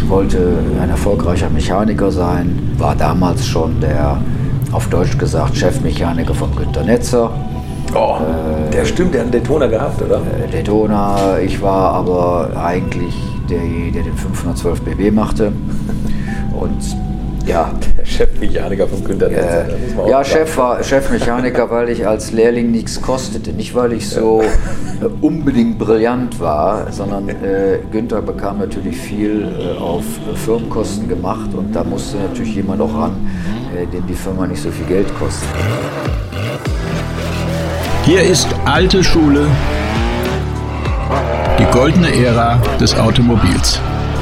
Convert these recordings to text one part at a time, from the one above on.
wollte ein erfolgreicher Mechaniker sein, war damals schon der, auf Deutsch gesagt, Chefmechaniker von Günter Netzer. Oh, der stimmt, der hat einen Daytona gehabt, oder? Daytona, ich war aber eigentlich der den 512 BB machte. Und ja, der Chefmechaniker von Günter Netzer. Ja, Chefmechaniker, weil ich als Lehrling nichts kostete. Nicht, weil ich so unbedingt brillant war, sondern Günter bekam natürlich viel auf Firmenkosten gemacht und da musste natürlich jemand auch ran, dem die Firma nicht so viel Geld kostet. Hier ist alte Schule, die goldene Ära des Automobils.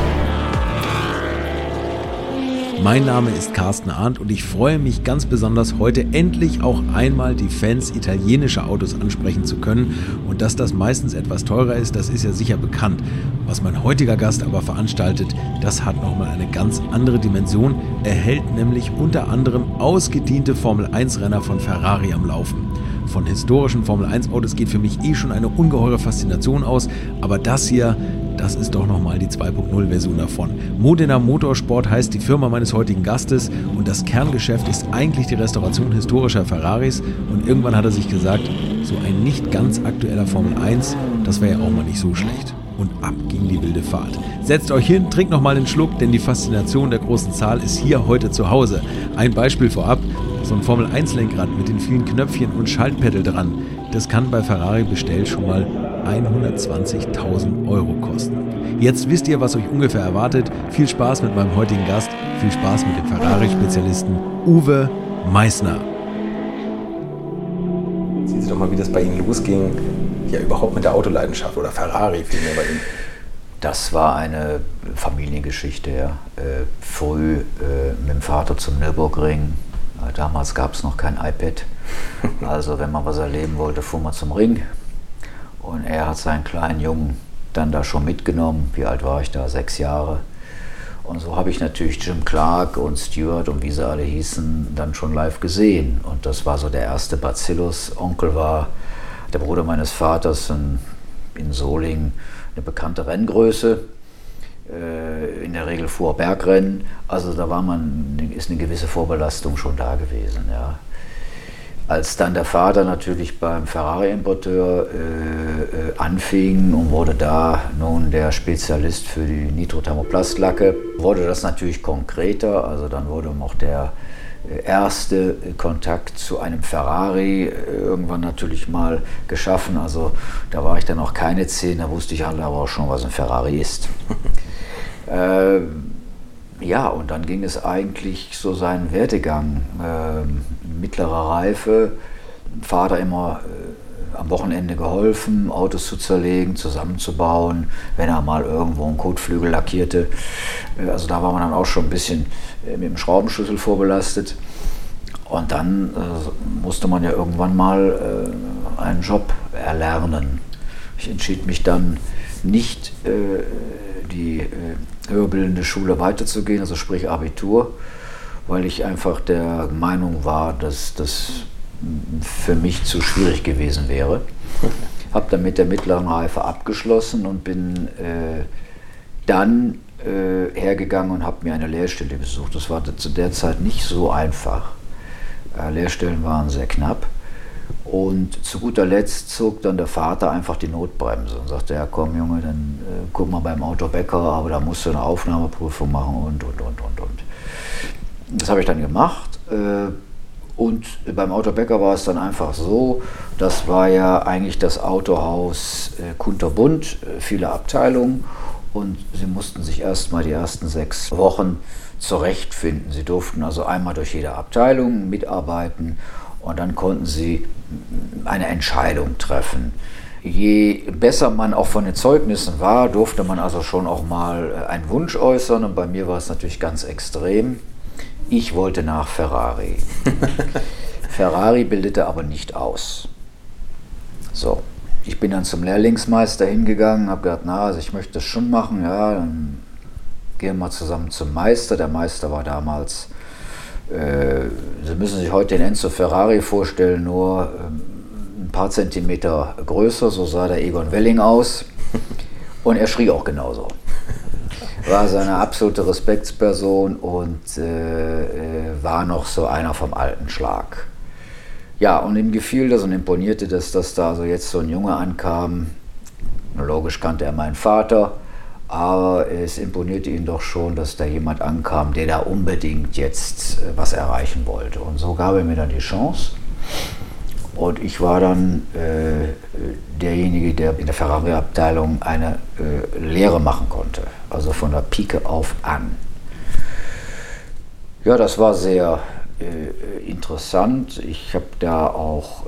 Mein Name ist Carsten Arndt und ich freue mich ganz besonders, heute endlich auch einmal die Fans italienischer Autos ansprechen zu können. Und dass das meistens etwas teurer ist, das ist ja sicher bekannt. Was mein heutiger Gast aber veranstaltet, das hat nochmal eine ganz andere Dimension. Er hält nämlich unter anderem ausgediente Formel-1-Renner von Ferrari am Laufen. Von historischen Formel-1-Autos geht für mich schon eine ungeheure Faszination aus, aber das hier, das ist doch nochmal die 2.0-Version davon. Modena Motorsport heißt die Firma meines heutigen Gastes und das Kerngeschäft ist eigentlich die Restauration historischer Ferraris und irgendwann hat er sich gesagt, so ein nicht ganz aktueller Formel 1, das wäre ja auch mal nicht so schlecht. Und ab ging die wilde Fahrt. Setzt euch hin, trinkt nochmal einen Schluck, denn die Faszination der großen Zahl ist hier heute zu Hause. Ein Beispiel vorab, so ein Formel-1-Lenkrad mit den vielen Knöpfchen und Schaltpedal dran, das kann bei Ferrari bestellt schon mal 120.000 Euro kosten. Jetzt wisst ihr, was euch ungefähr erwartet. Viel Spaß mit meinem heutigen Gast, viel Spaß mit dem Ferrari-Spezialisten Uwe Meissner. Sehen Sie doch mal, wie das bei Ihnen losging, ja überhaupt mit der Autoleidenschaft oder Ferrari vielmehr bei Ihnen. Das war eine Familiengeschichte, ja. Früh mit dem Vater zum Nürburgring. Damals gab es noch kein iPad. Also wenn man was erleben wollte, fuhr man zum Ring. Und er hat seinen kleinen Jungen dann da schon mitgenommen. Wie alt war ich da? 6 Jahre. Und so habe ich natürlich Jim Clark und Stewart und wie sie alle hießen, dann schon live gesehen. Und das war so der erste Bacillus. Onkel war der Bruder meines Vaters in Solingen eine bekannte Renngröße. In der Regel fuhr Bergrennen. Also da ist eine gewisse Vorbelastung schon da gewesen. Ja. Als dann der Vater natürlich beim Ferrari-Importeur anfing und wurde da nun der Spezialist für die Nitrothermoplast-Lacke, wurde das natürlich konkreter. Also dann wurde auch der erste Kontakt zu einem Ferrari irgendwann natürlich mal geschaffen. Also da war ich dann auch keine 10, da wusste ich aber auch schon, was ein Ferrari ist. Ja, und dann ging es eigentlich so seinen Werdegang. Mittlere Reife, Vater immer am Wochenende geholfen, Autos zu zerlegen, zusammenzubauen, wenn er mal irgendwo einen Kotflügel lackierte. Also da war man dann auch schon ein bisschen mit dem Schraubenschlüssel vorbelastet. Und dann musste man ja irgendwann mal einen Job erlernen. Ich entschied mich dann nicht, die höherbildende Schule weiterzugehen, also sprich Abitur, weil ich einfach der Meinung war, dass das für mich zu schwierig gewesen wäre. Habe dann mit der mittleren Reife abgeschlossen und bin dann hergegangen und habe mir eine Lehrstelle gesucht. Das war zu der Zeit nicht so einfach. Lehrstellen waren sehr knapp. Und zu guter Letzt zog dann der Vater einfach die Notbremse und sagte, ja komm Junge, dann guck mal beim Autobäcker, aber da musst du eine Aufnahmeprüfung machen und. Das habe ich dann gemacht und beim Autobäcker war es dann einfach so, das war ja eigentlich das Autohaus kunterbunt, viele Abteilungen und sie mussten sich erstmal die ersten 6 Wochen zurechtfinden. Sie durften also einmal durch jede Abteilung mitarbeiten und dann konnten sie eine Entscheidung treffen. Je besser man auch von den Zeugnissen war, durfte man also schon auch mal einen Wunsch äußern und bei mir war es natürlich ganz extrem. Ich wollte nach Ferrari. Ferrari bildete aber nicht aus. So, ich bin dann zum Lehrlingsmeister hingegangen, habe gedacht, also ich möchte das schon machen, ja, dann gehen wir mal zusammen zum Meister. Der Meister war damals, Sie müssen sich heute den Enzo Ferrari vorstellen, nur ein paar Zentimeter größer, so sah der Egon Welling aus und er schrie auch genauso. war so eine absolute Respektsperson und war noch so einer vom alten Schlag. Ja, und ihm gefiel das und imponierte das, dass da so jetzt so ein Junge ankam. Logisch kannte er meinen Vater, aber es imponierte ihm doch schon, dass da jemand ankam, der da unbedingt jetzt was erreichen wollte. Und so gab er mir dann die Chance. Und ich war dann derjenige, der in der Ferrari-Abteilung eine Lehre machen konnte. Also von der Pike auf an. Ja, das war sehr interessant. Ich habe da auch,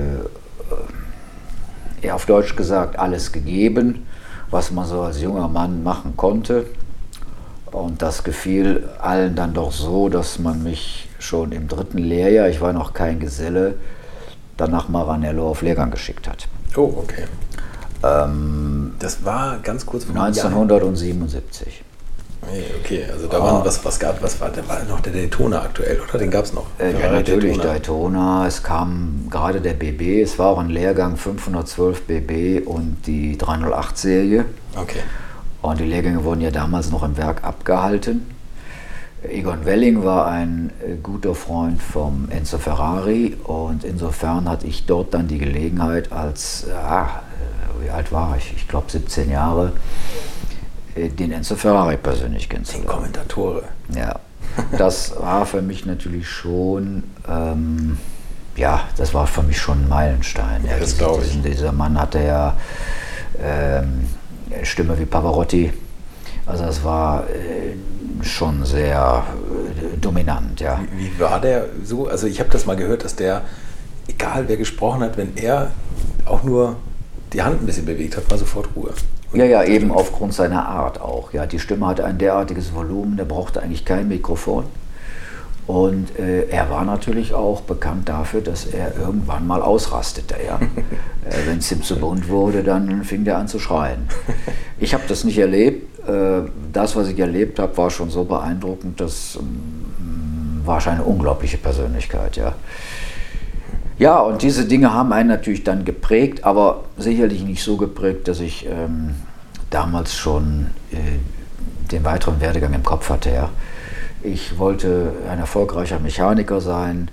auf Deutsch gesagt, alles gegeben, was man so als junger Mann machen konnte. Und das gefiel allen dann doch so, dass man mich schon im 3. Lehrjahr, ich war noch kein Geselle, dann nach Maranello auf Lehrgang geschickt hat. Oh, okay. Das war ganz kurz vor 1977. Okay, also da war noch der Daytona aktuell, oder? Den gab es noch? Ja, natürlich Daytona. Es kam gerade der BB, es war auch ein Lehrgang 512 BB und die 308-Serie. Okay. Und die Lehrgänge wurden ja damals noch im Werk abgehalten. Egon Welling war ein guter Freund vom Enzo Ferrari und insofern hatte ich dort dann die Gelegenheit wie alt war ich? Ich glaube 17 Jahre, den Enzo Ferrari persönlich kennenzulernen. Den Kommentatore. Ja, das war für mich natürlich schon, das war für mich schon ein Meilenstein. Ja, das glaube ich. Dieser Mann hatte ja Stimme wie Pavarotti, also das war schon sehr dominant, ja. Wie war der so? Also ich habe das mal gehört, dass der, egal wer gesprochen hat, wenn er auch nur die Hand ein bisschen bewegt hat, war sofort Ruhe. Ja, eben aufgrund seiner Art auch. Ja, die Stimme hatte ein derartiges Volumen, der brauchte eigentlich kein Mikrofon. Und er war natürlich auch bekannt dafür, dass er irgendwann mal ausrastete. Ja. Wenn es ihm zu bunt wurde, dann fing der an zu schreien. Ich habe das nicht erlebt. Das, was ich erlebt habe, war schon so beeindruckend. Das war schon eine unglaubliche Persönlichkeit. Ja. Ja, und diese Dinge haben einen natürlich dann geprägt, aber sicherlich nicht so geprägt, dass ich damals schon den weiteren Werdegang im Kopf hatte. Ja. Ich wollte ein erfolgreicher Mechaniker sein,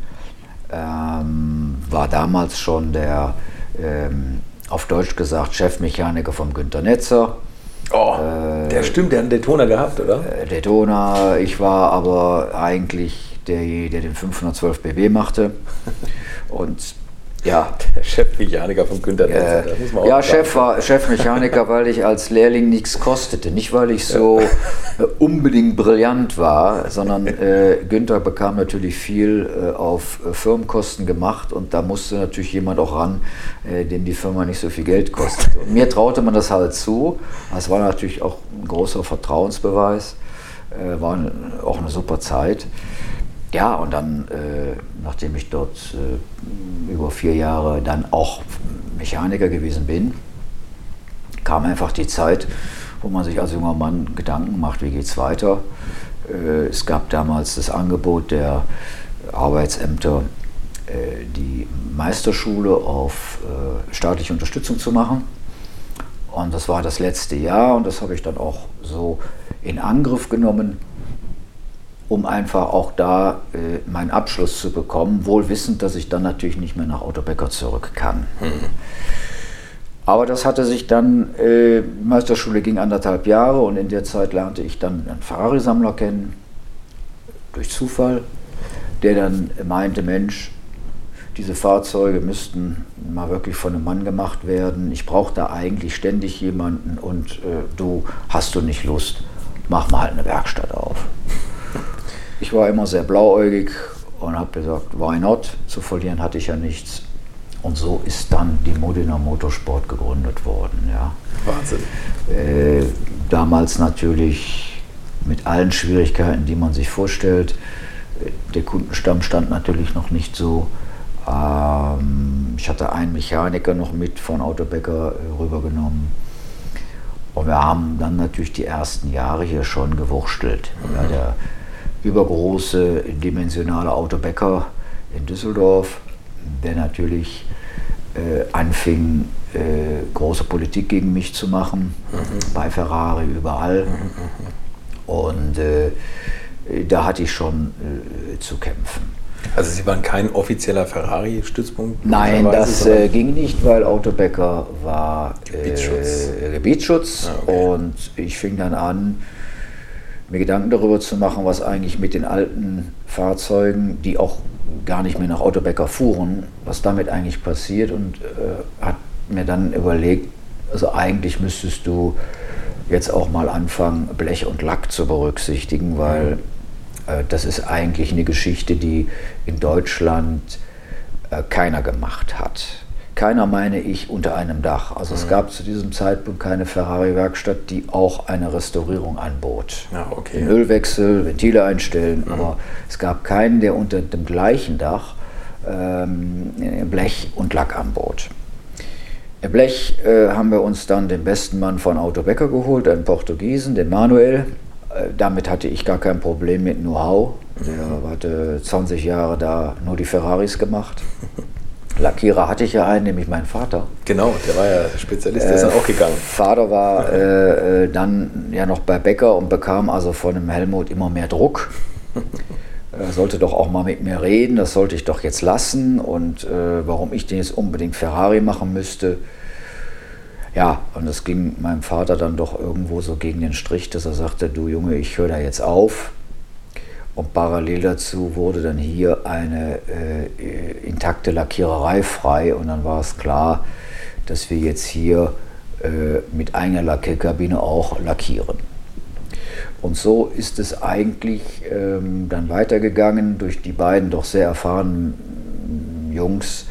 war damals schon der, auf Deutsch gesagt, Chefmechaniker vom Günter Netzer. Oh, der stimmt, der hat einen Daytona gehabt, oder? Daytona, ich war aber eigentlich der den 512 BB machte. Und ja, der Chefmechaniker von Günter Netzer, das muss man auch sagen. Chefmechaniker, weil ich als Lehrling nichts kostete. Nicht, weil ich so unbedingt brillant war, sondern Günter bekam natürlich viel auf Firmenkosten gemacht und da musste natürlich jemand auch ran, dem die Firma nicht so viel Geld kostet. Und mir traute man das halt zu. Das war natürlich auch ein großer Vertrauensbeweis, war auch eine super Zeit. Ja, und dann, nachdem ich dort über 4 Jahre dann auch Mechaniker gewesen bin, kam einfach die Zeit, wo man sich als junger Mann Gedanken macht, wie geht es weiter. Es gab damals das Angebot der Arbeitsämter, die Meisterschule auf staatliche Unterstützung zu machen. Und das war das letzte Jahr und das habe ich dann auch so in Angriff genommen, um einfach auch da meinen Abschluss zu bekommen, wohl wissend, dass ich dann natürlich nicht mehr nach Otto Becker zurück kann. Aber das hatte sich dann, die Meisterschule ging 1,5 Jahre und in der Zeit lernte ich dann einen Ferrari-Sammler kennen, durch Zufall, der dann meinte, Mensch, diese Fahrzeuge müssten mal wirklich von einem Mann gemacht werden, ich brauche da eigentlich ständig jemanden und hast du nicht Lust, mach mal halt eine Werkstatt auf. Ich war immer sehr blauäugig und habe gesagt, why not? Zu verlieren hatte ich ja nichts. Und so ist dann die Modena Motorsport gegründet worden. Ja. Wahnsinn. Damals natürlich mit allen Schwierigkeiten, die man sich vorstellt. Der Kundenstamm stand natürlich noch nicht so. Ich hatte einen Mechaniker noch mit von Otto Becker rübergenommen. Und wir haben dann natürlich die ersten Jahre hier schon gewurstelt. Ja, der übergroße, dimensionale Otto Becker in Düsseldorf, der natürlich anfing, große Politik gegen mich zu machen, bei Ferrari überall. Und da hatte ich schon zu kämpfen. Also Sie waren kein offizieller Ferrari-Stützpunkt? Nein, das ging nicht, weil Autobäcker war Gebietsschutz. Okay. Und ich fing dann an, mir Gedanken darüber zu machen, was eigentlich mit den alten Fahrzeugen, die auch gar nicht mehr nach Autobäcker fuhren, was damit eigentlich passiert, und hat mir dann überlegt, also eigentlich müsstest du jetzt auch mal anfangen, Blech und Lack zu berücksichtigen, weil das ist eigentlich eine Geschichte, die in Deutschland keiner gemacht hat. Keiner, meine ich, unter einem Dach. Also es gab zu diesem Zeitpunkt keine Ferrari-Werkstatt, die auch eine Restaurierung anbot. Ja, okay. Den Ölwechsel, Ventile einstellen, aber es gab keinen, der unter dem gleichen Dach Blech und Lack anbot. Blech haben wir uns dann den besten Mann von Autobäcker geholt, einen Portugiesen, den Manuel. Damit hatte ich gar kein Problem mit Know-how. Der hatte 20 Jahre da nur die Ferraris gemacht. Lackierer hatte ich ja einen, nämlich meinen Vater. Genau, der war ja Spezialist, der ist dann auch gegangen. Vater war dann ja noch bei Bäcker und bekam also von dem Helmut immer mehr Druck. Er sollte doch auch mal mit mir reden, das sollte ich doch jetzt lassen, und warum ich denn jetzt unbedingt Ferrari machen müsste. Ja, und das ging meinem Vater dann doch irgendwo so gegen den Strich, dass er sagte, du Junge, ich höre da jetzt auf. Und parallel dazu wurde dann hier eine intakte Lackiererei frei, und dann war es klar, dass wir jetzt hier mit eigener Lackierkabine auch lackieren. Und so ist es eigentlich dann weitergegangen. Durch die beiden doch sehr erfahrenen Jungs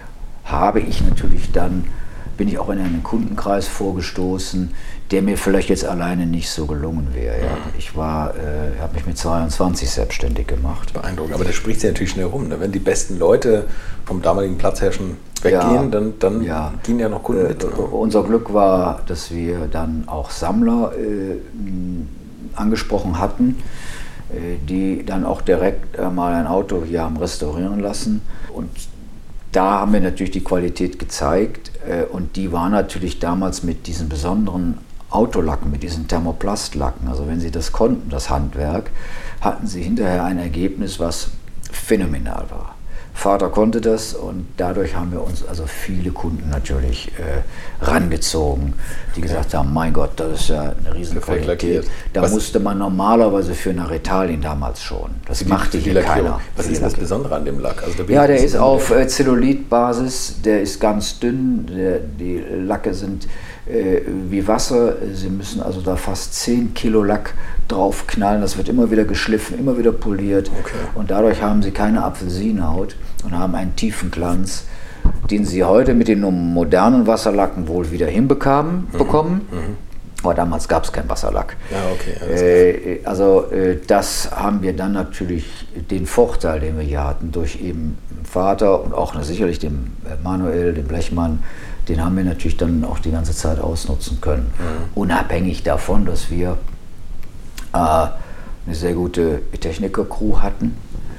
bin ich auch in einen Kundenkreis vorgestoßen, der mir vielleicht jetzt alleine nicht so gelungen wäre. Ja. Ich habe mich mit 22 selbstständig gemacht. Beeindruckend, aber das spricht sich natürlich schnell rum. Ne? Wenn die besten Leute vom damaligen Platzherrschen weggehen, dann gehen ja noch Kunden mit. Unser Glück war, dass wir dann auch Sammler angesprochen hatten, die dann auch direkt mal ein Auto hier haben restaurieren lassen. Und da haben wir natürlich die Qualität gezeigt, und die war natürlich damals mit diesen besonderen Autolacken, mit diesen Thermoplastlacken, also wenn sie das konnten, das Handwerk, hatten sie hinterher ein Ergebnis, was phänomenal war. Vater konnte das, und dadurch haben wir uns also viele Kunden natürlich rangezogen, die gesagt haben, mein Gott, das ist ja eine Riesenqualität. Da musste man normalerweise für eine Retalien damals schon. Das machte hier keiner. Was ist das Besondere an dem Lack? Also der ist auf Zellulitbasis, der ist ganz dünn, die Lacke sind wie Wasser. Sie müssen also da fast 10 Kilo Lack draufknallen. Das wird immer wieder geschliffen, immer wieder poliert. Okay. Und dadurch haben sie keine Apfelsinenhaut und haben einen tiefen Glanz, den sie heute mit den modernen Wasserlacken wohl wieder bekommen. Aber damals gab es keinen Wasserlack. Ja, okay. Das haben wir dann natürlich den Vorteil, den wir hier hatten, durch eben Vater und auch sicherlich den Manuel, den Blechmann, den haben wir natürlich dann auch die ganze Zeit ausnutzen können. Unabhängig davon, dass wir eine sehr gute Techniker-Crew hatten,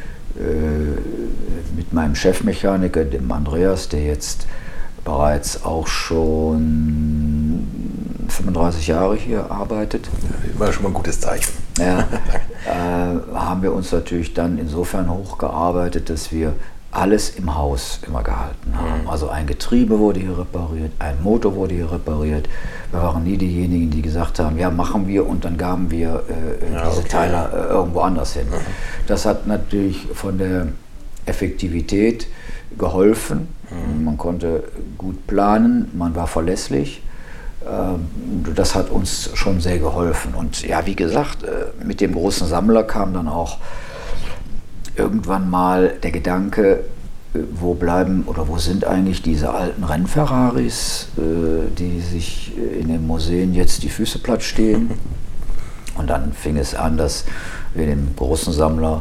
mit meinem Chefmechaniker, dem Andreas, der jetzt bereits auch schon 35 Jahre hier arbeitet. War schon mal ein gutes Zeichen. Ja, haben wir uns natürlich dann insofern hochgearbeitet, dass wir alles im Haus immer gehalten haben. Also ein Getriebe wurde hier repariert, ein Motor wurde hier repariert. Wir waren nie diejenigen, die gesagt haben, ja, machen wir, und dann gaben wir diese Teile irgendwo anders hin. Das hat natürlich von der Effektivität geholfen. Man konnte gut planen, man war verlässlich. Das hat uns schon sehr geholfen. Und ja, wie gesagt, mit dem großen Sammler kam dann auch irgendwann mal der Gedanke, wo sind eigentlich diese alten Rennferraris, die sich in den Museen jetzt die Füße platt stehen. Und dann fing es an, dass wir dem großen Sammler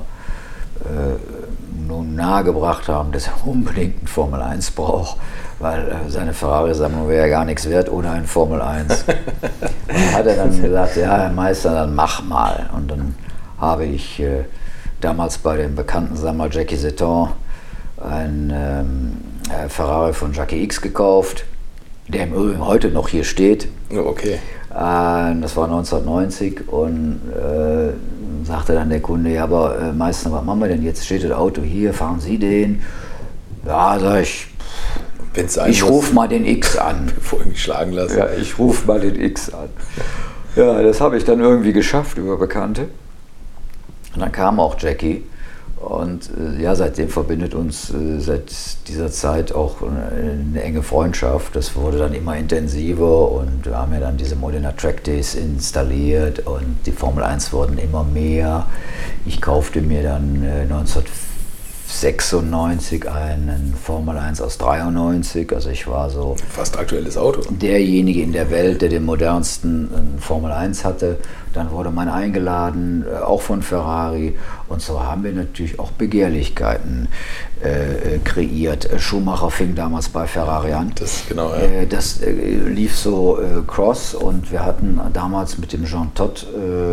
nun nahegebracht haben, dass er unbedingt einen Formel 1 braucht, weil seine Ferrari-Sammlung wäre ja gar nichts wert ohne einen Formel 1. Und hat er dann gesagt, ja, Herr Meister, dann mach mal. Und dann habe ich damals bei dem bekannten Sammler Jackie Seton einen Ferrari von Jackie X gekauft, der im Übrigen heute noch hier steht. Okay. Das war 1990 und sagte dann der Kunde, ja, aber Meister, was machen wir denn jetzt? Steht das Auto hier, fahren Sie den? Ja, sag ich, ich rufe mal den X an. Bevor ich mich schlagen lasse. Ja, ich rufe mal den X an. Ja, das habe ich dann irgendwie geschafft über Bekannte. Und dann kam auch Jackie. Und ja, seitdem verbindet uns seit dieser Zeit auch eine enge Freundschaft. Das wurde dann immer intensiver und wir haben ja dann diese Modena Track Days installiert und die Formel 1 wurden immer mehr. Ich kaufte mir dann 1996 einen Formel 1 aus 93, also ich war so fast aktuelles Auto. Derjenige in der Welt, der den modernsten Formel 1 hatte. Dann wurde man eingeladen, auch von Ferrari, und so haben wir natürlich auch Begehrlichkeiten kreiert. Schumacher fing damals bei Ferrari an. Das, genau, ja. Das lief so cross und wir hatten damals mit dem Jean Todt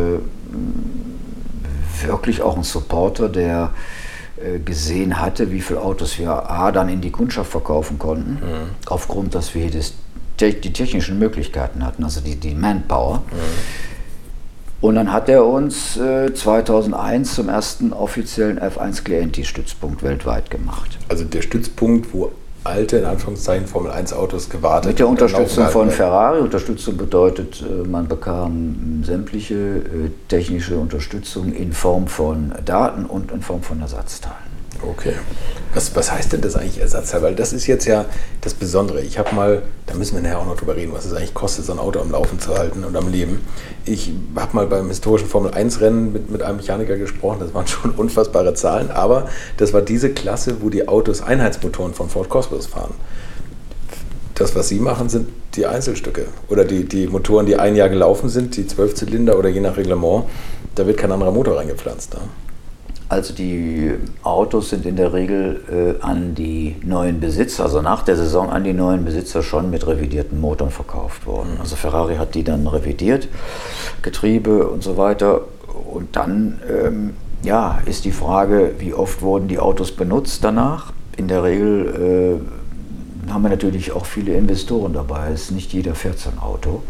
wirklich auch einen Supporter, der gesehen hatte, wie viele Autos wir dann in die Kundschaft verkaufen konnten, aufgrund, dass wir die technischen Möglichkeiten hatten, also die Manpower. Und dann hat er uns 2001 zum ersten offiziellen F1 Clienti-Stützpunkt weltweit gemacht. Also der Stützpunkt, wo alte, in Anführungszeichen, Formel-1-Autos gewartet. Mit der Unterstützung von Ferrari. Unterstützung bedeutet, man bekam sämtliche technische Unterstützung in Form von Daten und in Form von Ersatzteilen. Okay. Was heißt denn das eigentlich Ersatzteil? Weil das ist jetzt ja das Besondere. Ich habe mal, da müssen wir nachher auch noch drüber reden, was es eigentlich kostet, so ein Auto am Laufen zu halten und am Leben. Ich habe mal beim historischen Formel-1-Rennen mit einem Mechaniker gesprochen, das waren schon unfassbare Zahlen, aber das war diese Klasse, wo die Autos Einheitsmotoren von Ford Cosworth fahren. Das, was Sie machen, sind die Einzelstücke oder die Motoren, die ein Jahr gelaufen sind, die 12 Zylinder oder je nach Reglement, da wird kein anderer Motor reingepflanzt. Ne? Also die Autos sind in der Regel an die neuen Besitzer, also nach der Saison an die neuen Besitzer schon mit revidierten Motoren verkauft worden. Also Ferrari hat die dann revidiert, Getriebe und so weiter. Und dann ist die Frage, wie oft wurden die Autos benutzt danach. In der Regel haben wir natürlich auch viele Investoren dabei. Es ist nicht jeder fährt so ein Auto.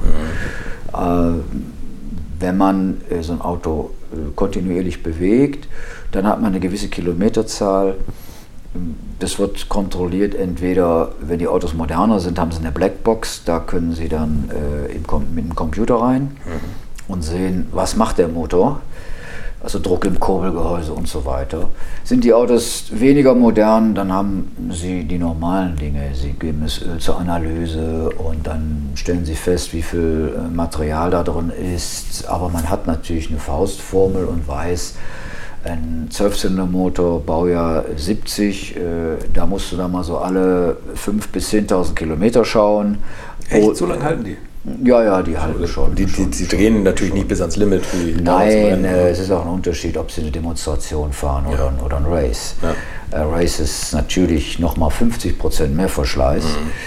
Wenn man so ein Auto kontinuierlich bewegt, dann hat man eine gewisse Kilometerzahl. Das wird kontrolliert, entweder, wenn die Autos moderner sind, haben sie eine Blackbox, da können sie dann mit dem Computer rein und sehen, was macht der Motor, also Druck im Kurbelgehäuse und so weiter. Sind die Autos weniger modern, dann haben sie die normalen Dinge. Sie geben das Öl zur Analyse und dann stellen sie fest, wie viel Material da drin ist. Aber man hat natürlich eine Faustformel und weiß, ein 12-Zylinder-Motor, Baujahr 70, da musst du da mal so alle 5.000 bis 10.000 Kilometer schauen. Echt, so lange halten die? Ja, die halten schon. Sie drehen natürlich nicht bis ans Limit. Nein, es ist auch ein Unterschied, ob sie eine Demonstration fahren oder ein Race. Ja. Race ist natürlich nochmal 50% mehr Verschleiß.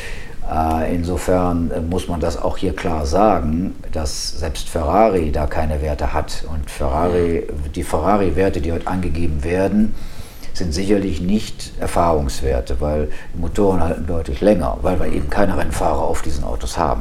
Insofern muss man das auch hier klar sagen, dass selbst Ferrari da keine Werte hat. Und die Ferrari-Werte, die heute angegeben werden, sind sicherlich nicht Erfahrungswerte, weil die Motoren halten deutlich länger, weil wir eben keine Rennfahrer auf diesen Autos haben.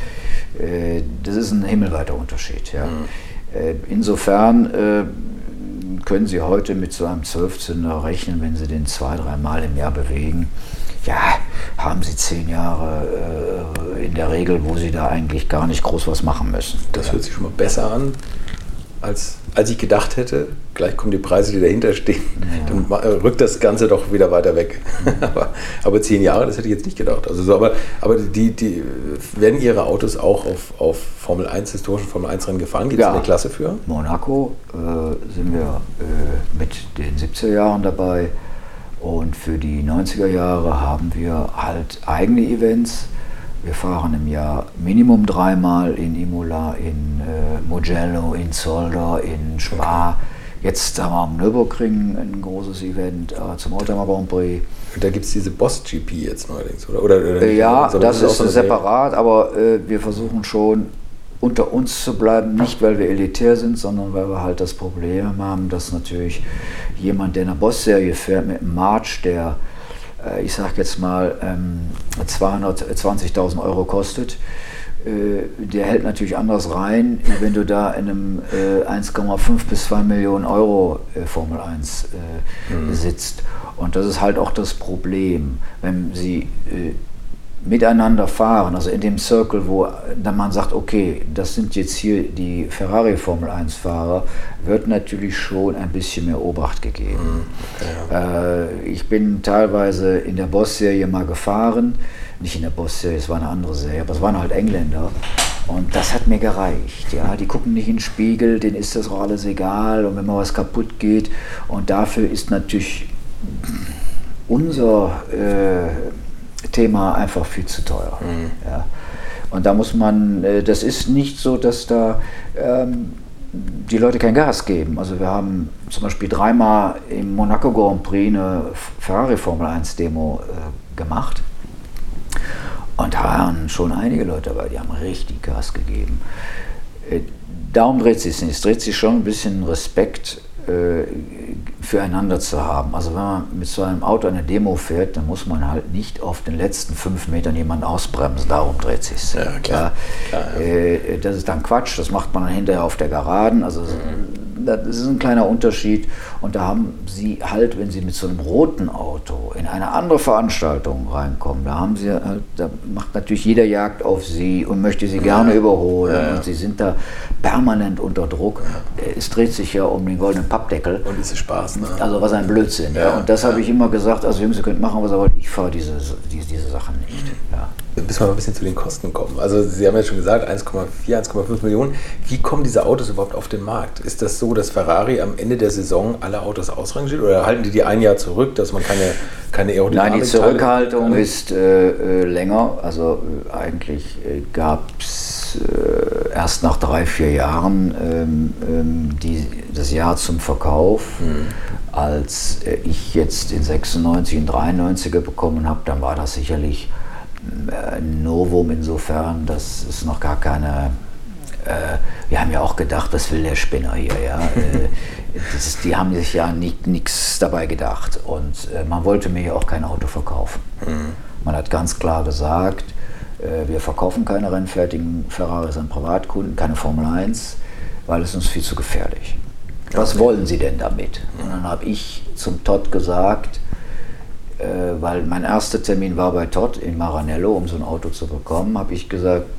Das ist ein himmelweiter Unterschied. Ja. Insofern können Sie heute mit so einem 12-Zylinder rechnen, wenn Sie den 2-3 Mal im Jahr bewegen. Ja, haben Sie 10 Jahre in der Regel, wo Sie da eigentlich gar nicht groß was machen müssen. Das hört sich schon mal besser an, als ich gedacht hätte. Gleich kommen die Preise, die dahinter stehen. Ja. Dann rückt das Ganze doch wieder weiter weg. aber 10 Jahre, das hätte ich jetzt nicht gedacht. Also so, aber die werden Ihre Autos auch auf Formel 1, historischen Formel 1 Rennen gefahren? Gibt es eine Klasse für? Monaco sind wir mit den 70er Jahren dabei. Und für die 90er Jahre haben wir halt eigene Events. Wir fahren im Jahr Minimum 3-mal in Imola, in Mugello, in Zolder, in Spa. Jetzt haben wir am Nürburgring ein großes Event zum Oldtimer Grand Prix. Und da gibt es diese Boss GP jetzt neuerdings, oder ja, das ist separat, aber wir versuchen schon unter uns zu bleiben, nicht weil wir elitär sind, sondern weil wir halt das Problem haben, dass natürlich jemand, der eine Boss-Serie fährt mit einem March, der, ich sag jetzt mal, 220.000 Euro kostet, der hält natürlich anders rein, wenn du da in einem 1,5 bis 2 Millionen Euro Formel 1 sitzt. Und das ist halt auch das Problem, wenn sie miteinander fahren, also in dem Circle, wo dann man sagt, okay, das sind jetzt hier die Ferrari Formel 1 Fahrer, wird natürlich schon ein bisschen mehr Obacht gegeben. Okay. Ich bin teilweise in der Boss-Serie mal gefahren, nicht in der Boss-Serie, es war eine andere Serie, aber es waren halt Engländer. Und das hat mir gereicht. Ja? Die gucken nicht in den Spiegel, denen ist das auch alles egal. Und wenn mal was kaputt geht, und dafür ist natürlich unser Thema einfach viel zu teuer. Ja. Und da muss man, das ist nicht so, dass da die Leute kein Gas geben. Also wir haben zum Beispiel 3-mal im Monaco Grand Prix eine Ferrari Formel 1 Demo gemacht. Und da waren schon einige Leute dabei, die haben richtig Gas gegeben. Darum dreht sich es nicht. Es dreht sich schon ein bisschen Respekt füreinander zu haben. Also wenn man mit so einem Auto eine Demo fährt, dann muss man halt nicht auf den letzten 5 Metern jemanden ausbremsen, darum dreht sich's. Ja, klar. Ja, das ist dann Quatsch, das macht man dann hinterher auf der Geraden, also das ist ein kleiner Unterschied. Und da haben sie halt, wenn sie mit so einem roten Auto in eine andere Veranstaltung reinkommen, da macht natürlich jeder Jagd auf sie und möchte sie gerne überholen. Ja. Und sie sind da permanent unter Druck. Ja. Es dreht sich ja um den goldenen Pappdeckel. Und es ist Spaß, ne? Also was ein Blödsinn. Ja. Und das habe ich immer gesagt, also Jungs, ihr könnt machen, was ihr wollt, ich fahre diese Sachen nicht. Ja. Bis wir mal ein bisschen zu den Kosten kommen. Also Sie haben ja schon gesagt, 1,4, 1,5 Millionen. Wie kommen diese Autos überhaupt auf den Markt? Ist das so, dass Ferrari am Ende der Saison alle Autos ausrangiert oder halten die ein Jahr zurück, dass man keine Aerodynamik... Nein, die Zurückhaltung ist länger. Also eigentlich gab es erst nach 3-4 Jahren das Jahr zum Verkauf. Als ich jetzt in 96 und 93er bekommen habe, dann war das sicherlich ein Novum insofern, dass es noch gar keine, wir haben ja auch gedacht, das will der Spinner hier, ja. Die haben sich ja nichts dabei gedacht und man wollte mir ja auch kein Auto verkaufen. Man hat ganz klar gesagt, wir verkaufen keine rennfertigen Ferraris an Privatkunden, keine Formel 1, weil es uns viel zu gefährlich. Was wollen Sie denn damit? Und dann habe ich zum Todd gesagt, weil mein erster Termin war bei Todd in Maranello, um so ein Auto zu bekommen, habe ich gesagt,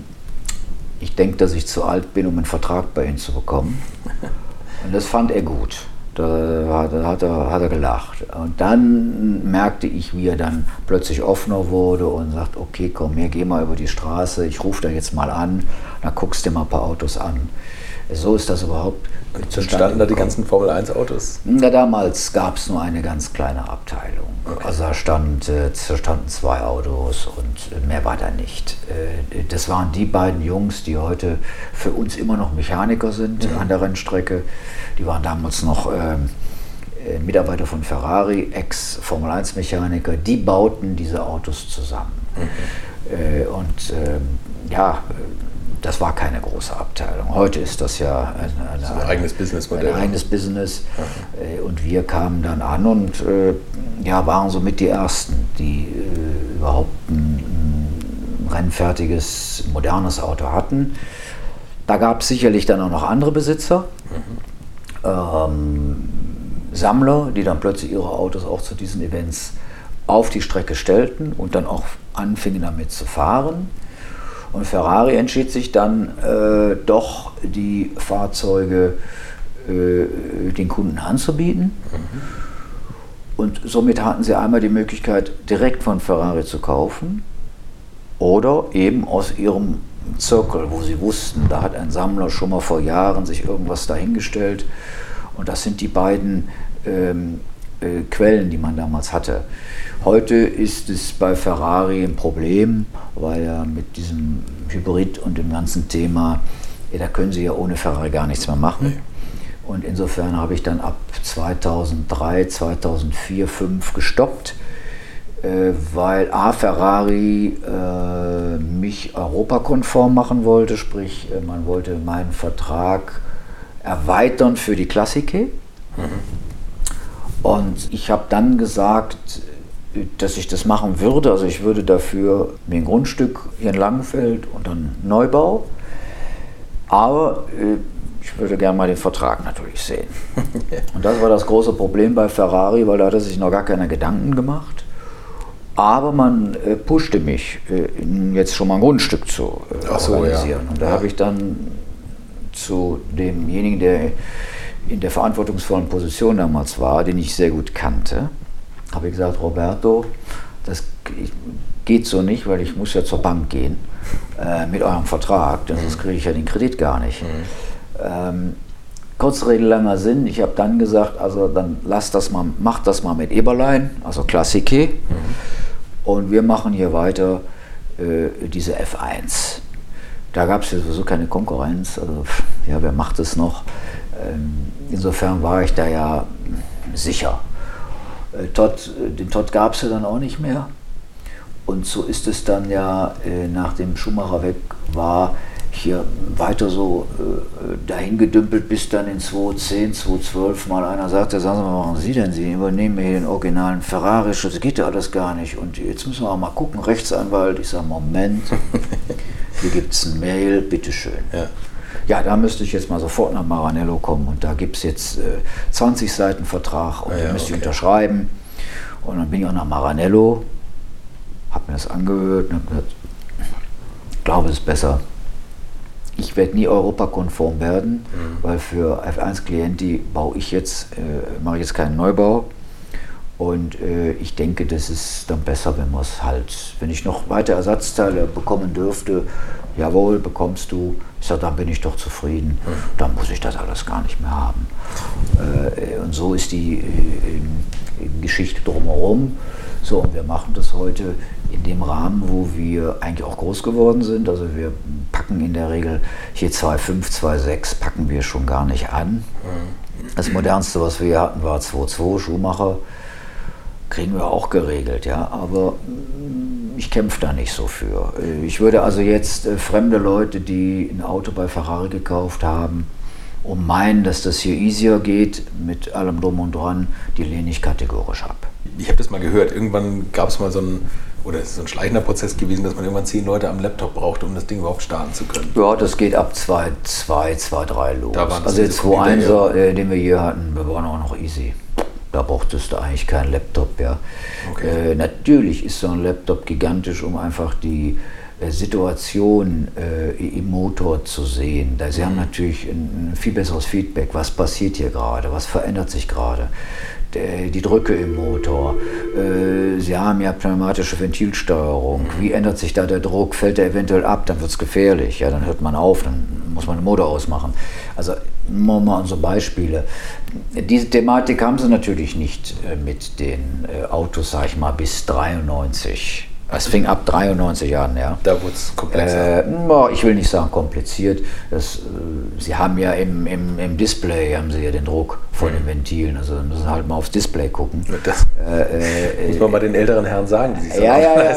ich denke, dass ich zu alt bin, um einen Vertrag bei Ihnen zu bekommen. Und das fand er gut. Da hat er gelacht. Und dann merkte ich, wie er dann plötzlich offener wurde und sagt, okay, komm her, geh mal über die Straße, ich rufe da jetzt mal an, dann guckst du dir mal ein paar Autos an. So ist das überhaupt zustande da die ganzen Formel-1-Autos? Ja, damals gab es nur eine ganz kleine Abteilung. Okay. Also da standen 2 Autos und mehr war da nicht. Das waren die beiden Jungs, die heute für uns immer noch Mechaniker sind an der Rennstrecke. Die waren damals noch Mitarbeiter von Ferrari, Ex-Formel-1-Mechaniker. Die bauten diese Autos zusammen. Das war keine große Abteilung. Heute ist das ja ein eigenes Businessmodell. Ein eigenes Business. Und wir kamen dann an und waren somit die Ersten, die überhaupt ein rennfertiges, modernes Auto hatten. Da gab es sicherlich dann auch noch andere Besitzer, Sammler, die dann plötzlich ihre Autos auch zu diesen Events auf die Strecke stellten und dann auch anfingen damit zu fahren. Und Ferrari entschied sich dann doch, die Fahrzeuge den Kunden anzubieten. Und somit hatten sie einmal die Möglichkeit, direkt von Ferrari zu kaufen oder eben aus ihrem Circle, wo sie wussten, da hat ein Sammler schon mal vor Jahren sich irgendwas dahingestellt. Und das sind die beiden Quellen, die man damals hatte. Heute ist es bei Ferrari ein Problem, weil ja mit diesem Hybrid und dem ganzen Thema, da können sie ja ohne Ferrari gar nichts mehr machen. Nee. Und insofern habe ich dann ab 2003, 2004, 2005 gestoppt, weil Ferrari mich europakonform machen wollte, sprich man wollte meinen Vertrag erweitern für die Klassik. Und ich habe dann gesagt, dass ich das machen würde. Also ich würde dafür mir ein Grundstück hier in Langenfeld und dann Neubau. Aber ich würde gerne mal den Vertrag natürlich sehen. Und das war das große Problem bei Ferrari, weil da hatte sich noch gar keine Gedanken gemacht. Aber man pushte mich, jetzt schon mal ein Grundstück zu organisieren. Und da habe ich dann zu demjenigen, der in der verantwortungsvollen Position damals war, den ich sehr gut kannte, habe ich gesagt, Roberto, das geht so nicht, weil ich muss ja zur Bank gehen mit eurem Vertrag, denn sonst kriege ich ja den Kredit gar nicht. Kurze Rede, langer Sinn, ich habe dann gesagt, also dann macht das mal mit Eberlein, also Klassike, und wir machen hier weiter diese F1. Da gab es ja sowieso keine Konkurrenz, also ja, wer macht es noch? Insofern war ich da ja sicher. Den Todd gab es ja dann auch nicht mehr. Und so ist es dann ja, nachdem Schumacher weg war, hier weiter so dahin gedümpelt, bis dann in 2010, 2012 mal einer sagte, sagen Sie mal, was machen Sie denn? Sie übernehmen hier den originalen Ferrari, das geht ja alles gar nicht. Und jetzt müssen wir auch mal gucken, Rechtsanwalt. Ich sage, Moment, hier gibt es ein Mail, bitteschön. Ja, da müsste ich jetzt mal sofort nach Maranello kommen und da gibt es jetzt 20 Seiten Vertrag und den müsste ich unterschreiben. Und dann bin ich auch nach Maranello, habe mir das angehört und habe gesagt, ich glaube, es ist besser. Ich werde nie europakonform werden, weil für F1 Clienti mache ich jetzt keinen Neubau. Und ich denke, das ist dann besser, wenn ich noch weitere Ersatzteile bekommen dürfte, jawohl, bekommst du. Ich sage, dann bin ich doch zufrieden. Dann muss ich das alles gar nicht mehr haben. Und so ist die Geschichte drumherum. So, und wir machen das heute in dem Rahmen, wo wir eigentlich auch groß geworden sind. Also wir packen in der Regel hier 2.5, 2.6 packen wir schon gar nicht an. Das modernste, was wir hier hatten, war 2.2 Schumacher. Kriegen wir auch geregelt, ja, aber ich kämpfe da nicht so für. Ich würde also jetzt fremde Leute, die ein Auto bei Ferrari gekauft haben und meinen, dass das hier easier geht, mit allem drum und dran, die lehne ich kategorisch ab. Ich habe das mal gehört, irgendwann gab es mal es ist so ein schleichender Prozess gewesen, dass man irgendwann 10 Leute am Laptop brauchte, um das Ding überhaupt starten zu können. Ja, das geht ab 2.2, 2.3 los. Also jetzt 2.1er, den wir hier hatten, wir waren auch noch easy. Da brauchtest du eigentlich keinen Laptop, ja. Okay. Natürlich ist so ein Laptop gigantisch, um einfach die Situation im Motor zu sehen. Sie haben natürlich ein viel besseres Feedback. Was passiert hier gerade? Was verändert sich gerade? Die Drücke im Motor. Sie haben ja pneumatische Ventilsteuerung. Wie ändert sich da der Druck? Fällt der eventuell ab? Dann wird es gefährlich. Ja, dann hört man auf, dann muss man den Motor ausmachen. Also mal so Beispiele. Diese Thematik haben sie natürlich nicht mit den Autos, sag ich mal, bis 93. Es fing ab 93 an, ja. Da wurde es komplexer. Ich will nicht sagen kompliziert. Sie haben ja im Display haben sie ja den Druck von den Ventilen. Also müssen halt mal aufs Display gucken. Das muss man mal den älteren Herren sagen. Die sich ja.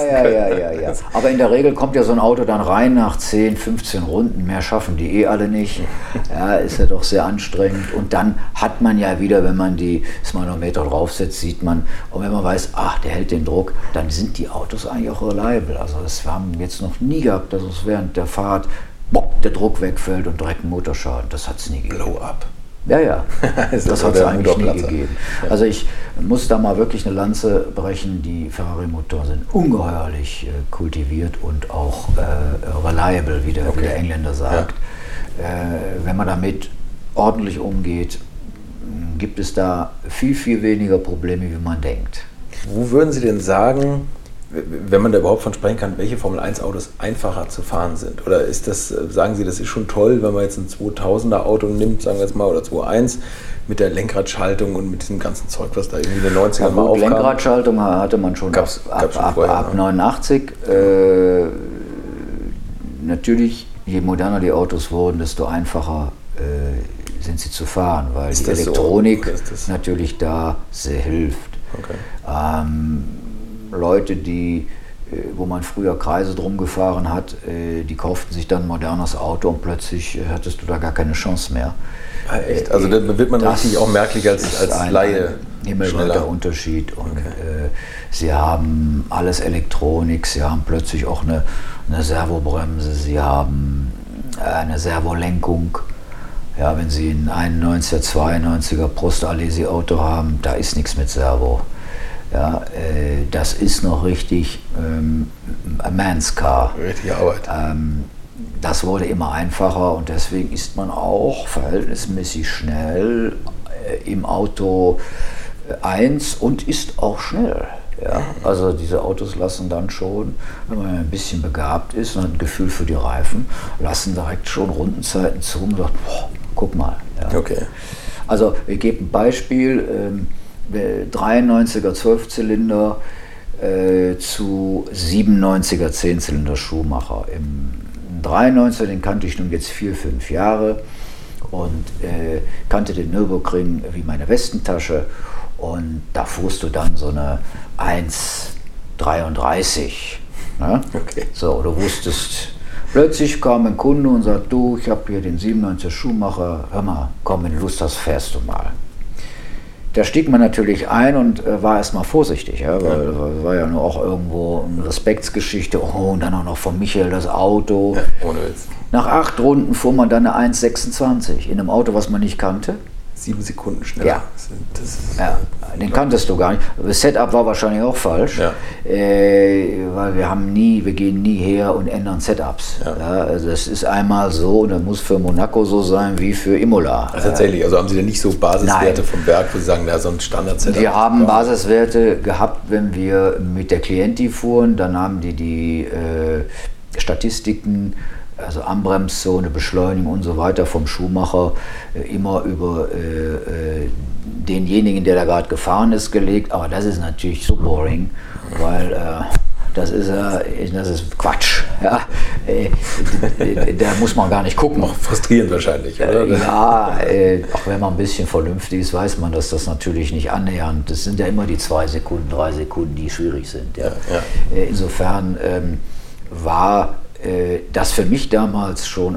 Aber in der Regel kommt ja so ein Auto dann rein nach 10, 15 Runden. Mehr schaffen die alle nicht. Ja, ist ja doch sehr anstrengend. Und dann hat man ja wieder, wenn man das Manometer draufsetzt, sieht man, und wenn man weiß, der hält den Druck, dann sind die Autos eigentlich auch reliable. Also wir haben jetzt noch nie gehabt, dass es während der Fahrt der Druck wegfällt und direkt ein Motorschaden. Das hat es nie gegeben. Blow up. Ja. Das hat es eigentlich nie gegeben. Ja. Also ich muss da mal wirklich eine Lanze brechen. Die Ferrari-Motoren sind ungeheuerlich kultiviert und auch reliable, wie der Engländer sagt. Ja. Wenn man damit ordentlich umgeht, gibt es da viel, viel weniger Probleme, wie man denkt. Wo würden Sie denn sagen, wenn man da überhaupt von sprechen kann, welche Formel-1-Autos einfacher zu fahren sind? Oder sagen Sie, das ist schon toll, wenn man jetzt ein 2000er Auto nimmt, sagen wir jetzt mal, oder 2.1 mit der Lenkradschaltung und mit diesem ganzen Zeug, was da irgendwie in den 90ern mal aufkam? Lenkradschaltung hatte man schon ab 89. Natürlich, je moderner die Autos wurden, desto einfacher sind sie zu fahren, weil die Elektronik natürlich da sehr hilft. Okay. Leute, wo man früher Kreise drum gefahren hat, die kauften sich dann ein modernes Auto und plötzlich hattest du da gar keine Chance mehr. Echt? Also da wird man richtig auch merklich als Laie. himmelweiter Unterschied. Und sie haben alles Elektronik, sie haben plötzlich auch eine Servobremse, sie haben eine Servolenkung. Ja, wenn Sie ein 91er, 92er Prost Alesi Auto haben, da ist nichts mit Servo. Ja, das ist noch richtig a man's car. Richtige Arbeit. Das wurde immer einfacher und deswegen ist man auch verhältnismäßig schnell im Auto 1 und ist auch schnell. Ja? Also diese Autos lassen dann schon, wenn man ein bisschen begabt ist und hat ein Gefühl für die Reifen, lassen direkt schon Rundenzeiten zu und sagt, boah, guck mal. Ja? Okay. Also ich gebe ein Beispiel, 93er 12-Zylinder zu 97er 10-Zylinder Schumacher. Im 93er, den kannte ich nun jetzt 4-5 Jahre und kannte den Nürburgring wie meine Westentasche. Und da fuhrst du dann so eine 1,33. Ne? Okay. So, du wusstest, plötzlich kam ein Kunde und sagt, du, ich habe hier den 97er Schumacher, hör mal, komm, wenn du Lust hast, fährst du mal. Da stieg man natürlich ein und war erstmal vorsichtig, ja, weil das war ja nur auch irgendwo eine Respektsgeschichte. Oh, und dann auch noch von Michael das Auto. Ja, ohne Witz. Nach 8 Runden fuhr man dann eine 1,26 in einem Auto, was man nicht kannte. 7 Sekunden schneller. Ja. Den kanntest du gar nicht. Das Setup war wahrscheinlich auch falsch, weil wir gehen nie her und ändern Setups. Ja. Ja, also es ist einmal so und das muss für Monaco so sein wie für Imola. Also tatsächlich, also haben Sie denn nicht so Basiswerte vom Werk, wo Sie sagen, so ein Standard-Setup? Wir haben Basiswerte gehabt, wenn wir mit der Clienti fuhren, dann haben die Statistiken, also Anbremszone, Beschleunigung und so weiter vom Schuhmacher immer über denjenigen, der da gerade gefahren ist, gelegt. Aber das ist natürlich so boring, weil das ist Quatsch. Ja. Da muss man gar nicht gucken. Auch frustrierend wahrscheinlich, oder? Ja, auch wenn man ein bisschen vernünftig ist, weiß man, dass das natürlich nicht annähernd. Das sind ja immer die 2 Sekunden, 3 Sekunden, die schwierig sind. Ja. Insofern war das für mich damals schon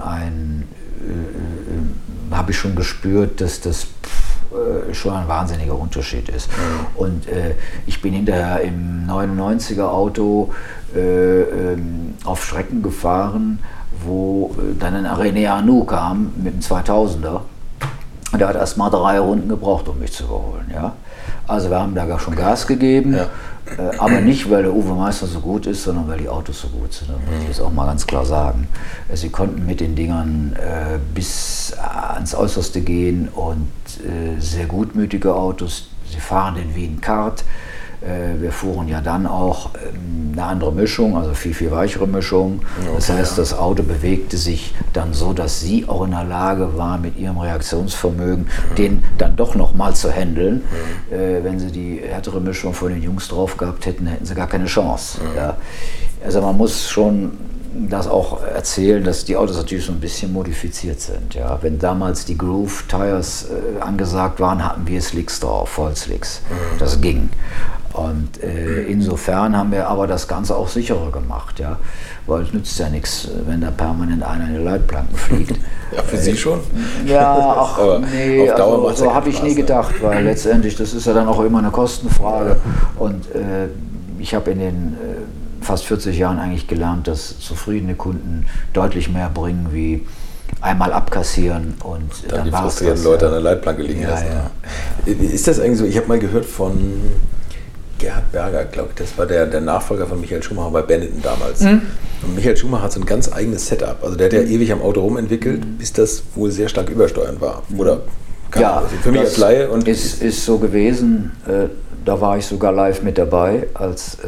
habe ich schon gespürt, dass das schon ein wahnsinniger Unterschied ist. Und ich bin hinterher im 99er Auto auf Strecken gefahren, wo dann ein René Arnoux kam mit dem 2000er. Und der hat erst mal 3 Runden gebraucht, um mich zu überholen. Ja? Also wir haben da schon Gas gegeben, aber nicht, weil der Uwe Meister so gut ist, sondern weil die Autos so gut sind. Das muss ich jetzt auch mal ganz klar sagen. Sie konnten mit den Dingern bis ans Äußerste gehen und sehr gutmütige Autos. Sie fahren den wie ein Kart. Wir fuhren ja dann auch eine andere Mischung, also viel weichere Mischung. Das heißt, das Auto bewegte sich dann so, dass sie auch in der Lage war, mit ihrem Reaktionsvermögen den dann doch noch mal zu handeln. Wenn sie die härtere Mischung von den Jungs drauf gehabt hätten, hätten sie gar keine Chance. Ja. Also man muss schon das auch erzählen, dass die Autos natürlich so ein bisschen modifiziert sind. Ja. Wenn damals die Groove Tires angesagt waren, hatten wir Slicks drauf, Vollslicks. Das ging. Und insofern haben wir aber das Ganze auch sicherer gemacht, ja, weil es nützt ja nichts, wenn da permanent einer in die Leitplanken fliegt. Ja, für Sie schon? Ja, ach, nee, also, so habe ich nie Spaß, gedacht, weil letztendlich, das ist ja dann auch immer eine Kostenfrage. Und ich habe in den fast 40 Jahren eigentlich gelernt, dass zufriedene Kunden deutlich mehr bringen wie einmal abkassieren und dann die frustrierten Leute an der Leitplanke liegen lassen. Ja. Ist das eigentlich so, ich habe mal gehört von Gerhard Berger, glaube ich, das war der Nachfolger von Michael Schumacher bei Benetton damals. Und Michael Schumacher hat so ein ganz eigenes Setup. Also der hat ja ewig am Auto rumentwickelt, bis das wohl sehr stark übersteuern war. Oder ja, also für mich als Laie. Und ist so gewesen. Da war ich sogar live mit dabei, als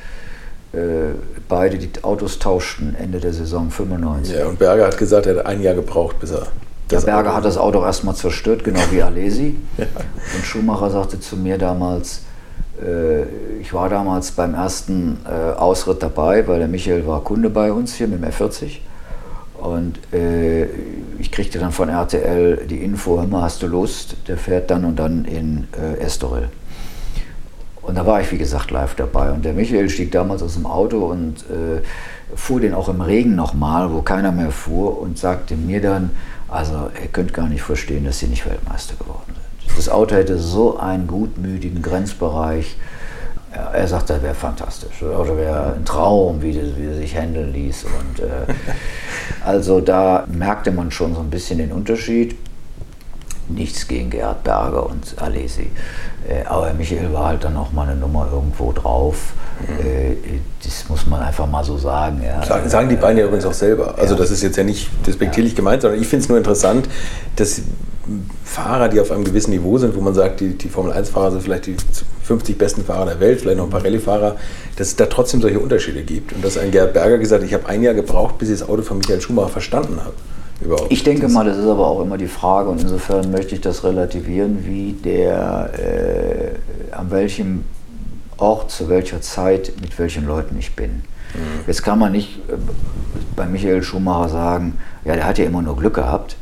beide die Autos tauschten Ende der Saison 95. Ja, und Berger hat gesagt, er hat 1 Jahr gebraucht, bis er... Der Berger hat das Auto erstmal zerstört, genau wie Alesi. Ja. Und Schumacher sagte zu mir damals, ich war damals beim ersten Ausritt dabei, weil der Michael war Kunde bei uns hier mit dem F40. Und ich kriegte dann von RTL die Info, hör mal, hast du Lust? Der fährt dann und dann in Estoril. Und da war ich, wie gesagt, live dabei. Und der Michael stieg damals aus dem Auto und fuhr den auch im Regen nochmal, wo keiner mehr fuhr, und sagte mir dann, also ihr könnt gar nicht verstehen, dass sie nicht Weltmeister geworden sind. Das Auto hätte so einen gutmütigen Grenzbereich. Ja, er sagt, das wäre fantastisch. Das Auto wäre ein Traum, wie er sich handeln ließ. Und, also da merkte man schon so ein bisschen den Unterschied. Nichts gegen Gerhard Berger und Alesi. Aber Michael war halt dann auch mal eine Nummer irgendwo drauf. Das muss man einfach mal so sagen. Ja. Sagen die beiden ja übrigens auch selber. Also das ist jetzt ja nicht despektierlich gemeint, sondern ich finde es nur interessant, dass Fahrer, die auf einem gewissen Niveau sind, wo man sagt, die Formel-1-Fahrer sind vielleicht die 50 besten Fahrer der Welt, vielleicht noch ein paar Rallye-Fahrer, dass es da trotzdem solche Unterschiede gibt. Und dass ein Gerhard Berger gesagt hat, ich habe ein Jahr gebraucht, bis ich das Auto von Michael Schumacher verstanden habe. Ich denke mal, das ist aber auch immer die Frage, und insofern möchte ich das relativieren, wie der an welchem Ort, zu welcher Zeit, mit welchen Leuten ich bin. Jetzt kann man nicht bei Michael Schumacher sagen, ja, der hat ja immer nur Glück gehabt.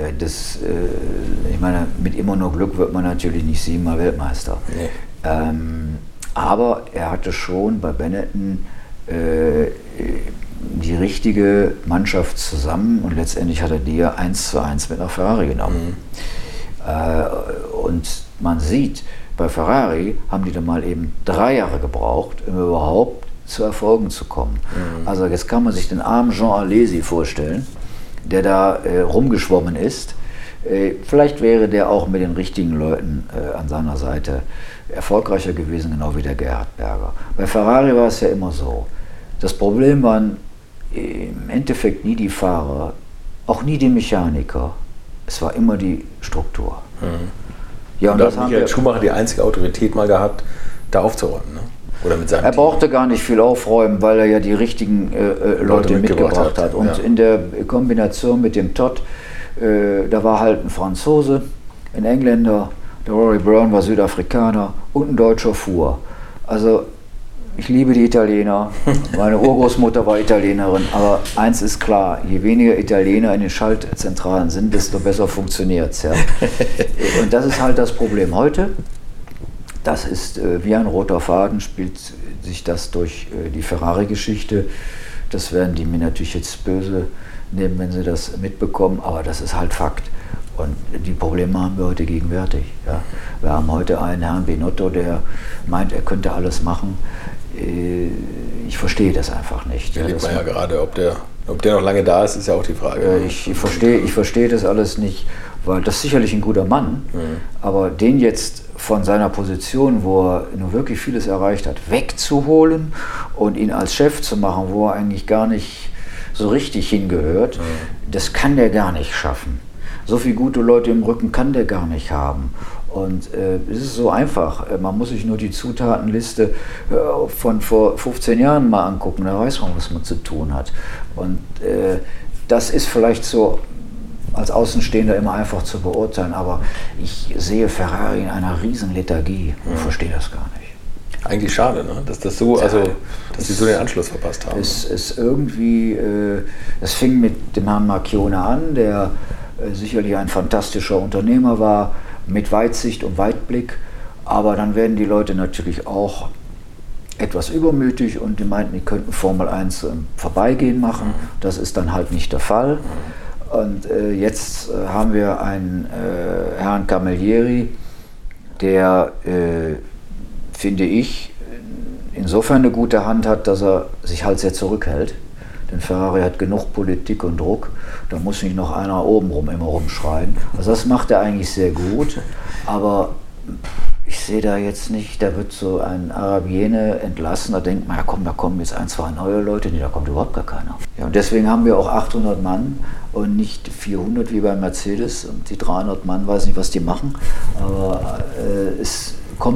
Ich meine, mit immer nur Glück wird man natürlich nicht 7-mal Weltmeister. Nee. Aber er hatte schon bei Benetton die richtige Mannschaft zusammen und letztendlich hat er die ja 1:1 mit nach Ferrari genommen. Und man sieht, bei Ferrari haben die dann mal eben 3 Jahre gebraucht, um überhaupt zu Erfolgen zu kommen. Also jetzt kann man sich den armen Jean Alesi vorstellen, der da rumgeschwommen ist. Vielleicht wäre der auch mit den richtigen Leuten an seiner Seite erfolgreicher gewesen, genau wie der Gerhard Berger. Bei Ferrari war es ja immer so. Das Problem waren im Endeffekt nie die Fahrer, auch nie die Mechaniker. Es war immer die Struktur. Ja, und da hat Michael Schumacher die einzige Autorität mal gehabt, da aufzuräumen, ne? Oder mit seinem Er brauchte gar nicht viel aufräumen, weil er ja die richtigen Leute mitgebracht hat. Und in der Kombination mit dem Todd, da war halt ein Franzose, ein Engländer, der Rory Brown war Südafrikaner und ein Deutscher fuhr. Also ich liebe die Italiener, meine Urgroßmutter war Italienerin, aber eins ist klar, je weniger Italiener in den Schaltzentralen sind, desto besser funktioniert es. Ja. Und das ist halt das Problem heute. Das ist wie ein roter Faden, spielt sich das durch die Ferrari-Geschichte. Das werden die mir natürlich jetzt böse nehmen, wenn sie das mitbekommen, aber das ist halt Fakt. Und die Probleme haben wir heute gegenwärtig. Ja. Wir haben heute einen Herrn Binotto, der meint, er könnte alles machen. Ich verstehe das einfach nicht. Da lebt man ja gerade, ob der noch lange da ist, ist ja auch die Frage. Ich verstehe das alles nicht, weil das ist sicherlich ein guter Mann, aber den jetzt von seiner Position, wo er nur wirklich vieles erreicht hat, wegzuholen und ihn als Chef zu machen, wo er eigentlich gar nicht so richtig hingehört, das kann der gar nicht schaffen. So viele gute Leute im Rücken kann der gar nicht haben. Und es ist so einfach, man muss sich nur die Zutatenliste von vor 15 Jahren mal angucken, da weiß man, was man zu tun hat. Und das ist vielleicht so als Außenstehender immer einfach zu beurteilen, aber ich sehe Ferrari in einer riesen Lethargie und verstehe das gar nicht. Eigentlich schade, ne? Dass das so, also dass sie so den Anschluss verpasst haben. Es ist irgendwie, es fing mit dem Herrn Marchione an, der sicherlich ein fantastischer Unternehmer war, mit Weitsicht und Weitblick, aber dann werden die Leute natürlich auch etwas übermütig und die meinten, die könnten Formel 1 im Vorbeigehen machen. Das ist dann halt nicht der Fall. Und jetzt haben wir einen Herrn Camilleri, der, finde ich, insofern eine gute Hand hat, dass er sich halt sehr zurückhält. Denn Ferrari hat genug Politik und Druck, da muss nicht noch einer obenrum immer rumschreien. Also das macht er eigentlich sehr gut, aber ich sehe da jetzt nicht, da wird so ein Arabiene entlassen, da denkt man, ja komm, da kommen jetzt 1, 2 neue Leute, nee, da kommt überhaupt gar keiner. Ja, und deswegen haben wir auch 800 Mann und nicht 400 wie bei Mercedes und die 300 Mann, weiß nicht, was die machen, aber es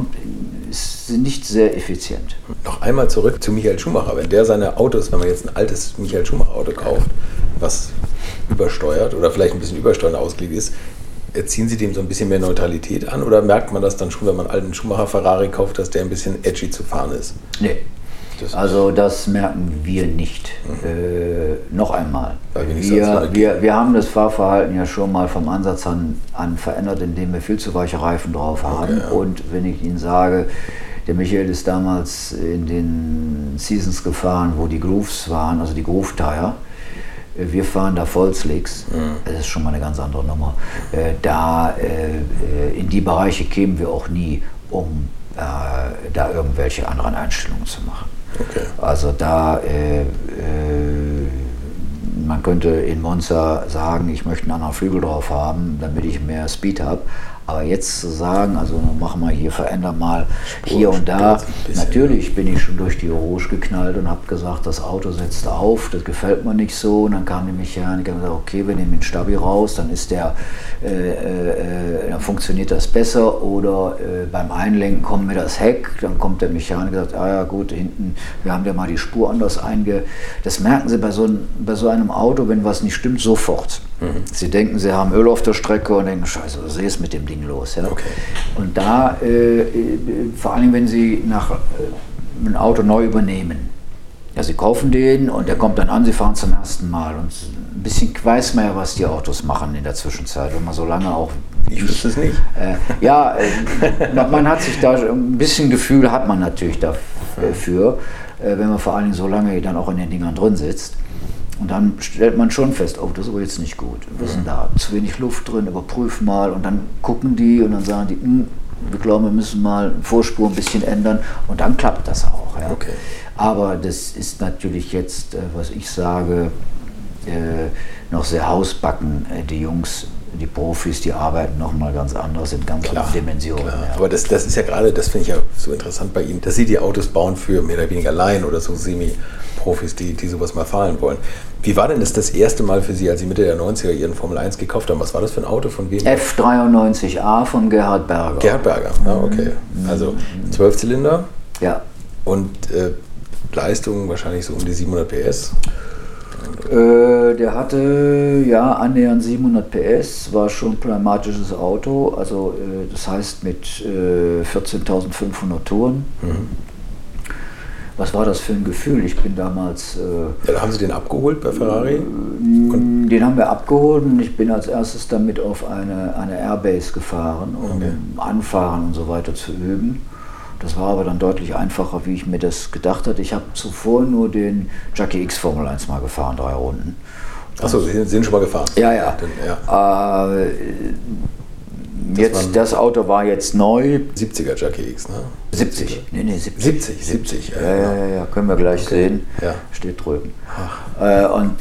sind nicht sehr effizient. Noch einmal zurück zu Michael Schumacher. Wenn der seine Autos, wenn man jetzt ein altes Michael Schumacher Auto kauft, was übersteuert oder vielleicht ein bisschen übersteuernd ausgelegt ist, ziehen Sie dem so ein bisschen mehr Neutralität an oder merkt man das dann schon, wenn man einen alten Schumacher Ferrari kauft, dass der ein bisschen edgy zu fahren ist? Nee. Also das merken wir nicht. Noch einmal. Wir haben das Fahrverhalten ja schon mal vom Ansatz an verändert, indem wir viel zu weiche Reifen drauf haben. Okay, ja. Und wenn ich Ihnen sage, der Michael ist damals in den Seasons gefahren, wo die Grooves waren, also die Groove-Tire. Wir fahren da Volkslicks, das ist schon mal eine ganz andere Nummer. In die Bereiche kämen wir auch nie, um da irgendwelche anderen Einstellungen zu machen. Okay. Also man könnte in Monza sagen, ich möchte einen anderen Flügel drauf haben, damit ich mehr Speed habe. Aber jetzt zu sagen, also machen wir hier, verändern mal hier und da. Natürlich bin ich schon durch die Rouge geknallt und habe gesagt, das Auto setzt auf, das gefällt mir nicht so. Und dann kam die Mechaniker und gesagt, okay, wir nehmen den Stabi raus, dann dann funktioniert das besser. Oder beim Einlenken kommt mir das Heck, dann kommt der Mechaniker und sagt, ja gut, hinten, wir haben ja mal die Spur anders Das merken Sie bei so einem Auto, wenn was nicht stimmt, sofort. Sie denken, Sie haben Öl auf der Strecke und denken, scheiße, was ist mit dem Ding los? Ja? Okay. Und da, vor allem wenn Sie ein Auto neu übernehmen, ja, Sie kaufen den und der kommt dann an, Sie fahren zum ersten Mal. Und ein bisschen weiß man ja, was die Autos machen in der Zwischenzeit, wenn man so lange auch... Ich wüsste es nicht. Man hat sich da ein bisschen Gefühl, hat man natürlich dafür, wenn man vor allen Dingen so lange dann auch in den Dingern drin sitzt. Und dann stellt man schon fest, oh, das ist aber jetzt nicht gut. Wir sind da zu wenig Luft drin, überprüf mal. Und dann gucken die und dann sagen die, wir glauben, wir müssen mal Vorspur ein bisschen ändern. Und dann klappt das auch. Ja. Okay. Aber das ist natürlich jetzt, was ich sage, noch sehr hausbacken. Die Jungs, die Profis, die arbeiten nochmal ganz anders in ganz anderen Dimensionen. Ja. Aber das ist ja gerade, das finde ich ja so interessant bei Ihnen, dass Sie die Autos bauen für mehr oder weniger Laien oder so Semi-Profis, die sowas mal fahren wollen. Wie war denn das erste Mal für Sie, als Sie Mitte der 90er Ihren Formel 1 gekauft haben? Was war das für ein Auto, von wem? F93A von Gerhard Berger. Gerhard Berger, ja, okay. Also 12-Zylinder. Ja. Und Leistung wahrscheinlich so um die 700 PS. Der hatte annähernd 700 PS, war schon ein pneumatisches Auto, also das heißt mit 14.500 Touren. Was war das für ein Gefühl? Ich bin damals... haben Sie den abgeholt bei Ferrari? Den haben wir abgeholt und ich bin als erstes damit auf eine Airbase gefahren, um Anfahren und so weiter zu üben. Das war aber dann deutlich einfacher, wie ich mir das gedacht hatte. Ich habe zuvor nur den Jackie X Formel 1 mal gefahren, 3 Runden. Achso, Sie sind schon mal gefahren? Ja. Das Auto war jetzt neu. 70er Jackie X, ne? 70. Nee, 70. 70. Ja, können wir gleich sehen. Ja. Steht drüben. Und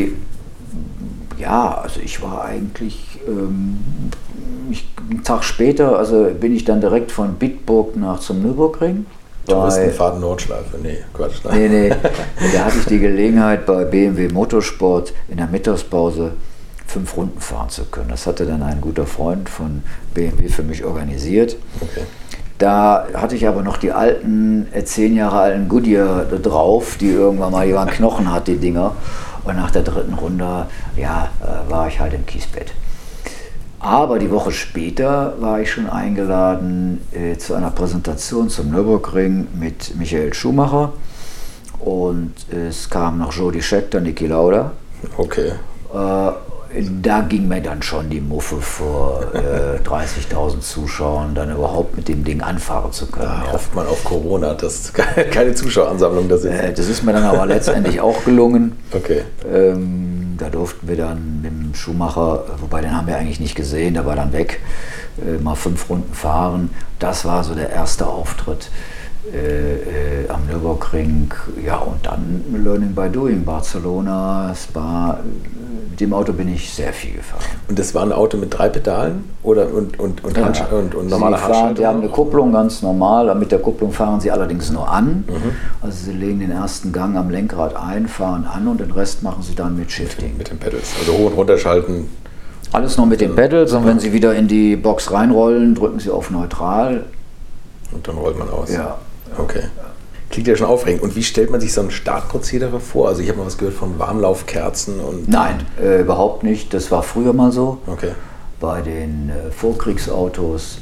also ich war eigentlich... einen Tag später, bin ich dann direkt von Bitburg zum Nürburgring. Touristenfahrt Nordschleife, nee, Quatsch. Nee. Da hatte ich die Gelegenheit, bei BMW Motorsport in der Mittagspause 5 Runden fahren zu können. Das hatte dann ein guter Freund von BMW für mich organisiert. Okay. Da hatte ich aber noch die 10 Jahre alten Goodyear drauf, die irgendwann mal über einen Knochen hat, die Dinger. Und nach der 3. Runde, war ich halt im Kiesbett. Aber die Woche später war ich schon eingeladen zu einer Präsentation zum Nürburgring mit Michael Schumacher und es kam noch Jody Scheckter, Niki Lauda. Okay. Da ging mir dann schon die Muffe vor 30.000 Zuschauern, dann überhaupt mit dem Ding anfahren zu können. Da hofft man auf Corona, dass keine Zuschaueransammlung da sind. Das ist mir dann aber letztendlich auch gelungen. Okay. Da durften wir dann mit dem Schumacher, wobei den haben wir eigentlich nicht gesehen, der war dann weg, mal 5 Runden fahren. Das war so der erste Auftritt am Nürburgring. Ja, und dann Learning by Doing, Barcelona, Spa. Mit dem Auto bin ich sehr viel gefahren. Und das war ein Auto mit 3 Pedalen und normaler Handschaltung? Die haben eine Kupplung, ganz normal. Mit der Kupplung fahren sie allerdings nur an. Also sie legen den ersten Gang am Lenkrad ein, fahren an und den Rest machen sie dann mit Shifting. Mit den Pedals, also hoch- und runterschalten. Alles noch mit den Pedals und wenn sie wieder in die Box reinrollen, drücken sie auf Neutral. Und dann rollt man aus? Ja. Okay. Klingt ja schon aufregend. Und wie stellt man sich so ein Startprozedere vor? Also ich habe mal was gehört von Warmlaufkerzen und... Nein, überhaupt nicht. Das war früher mal so. Okay. Bei den Vorkriegsautos,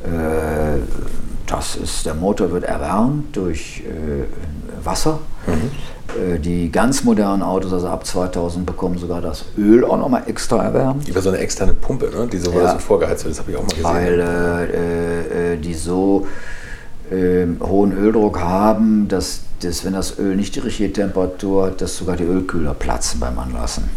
der Motor wird erwärmt durch Wasser. Die ganz modernen Autos, also ab 2000, bekommen sogar das Öl auch nochmal extra erwärmt. Über so eine externe Pumpe, ne? Die so vorgeheizt wird, das habe ich auch mal gesehen. Weil die so hohen Öldruck haben, dass wenn das Öl nicht die richtige Temperatur hat, dass sogar die Ölkühler platzen beim Anlassen.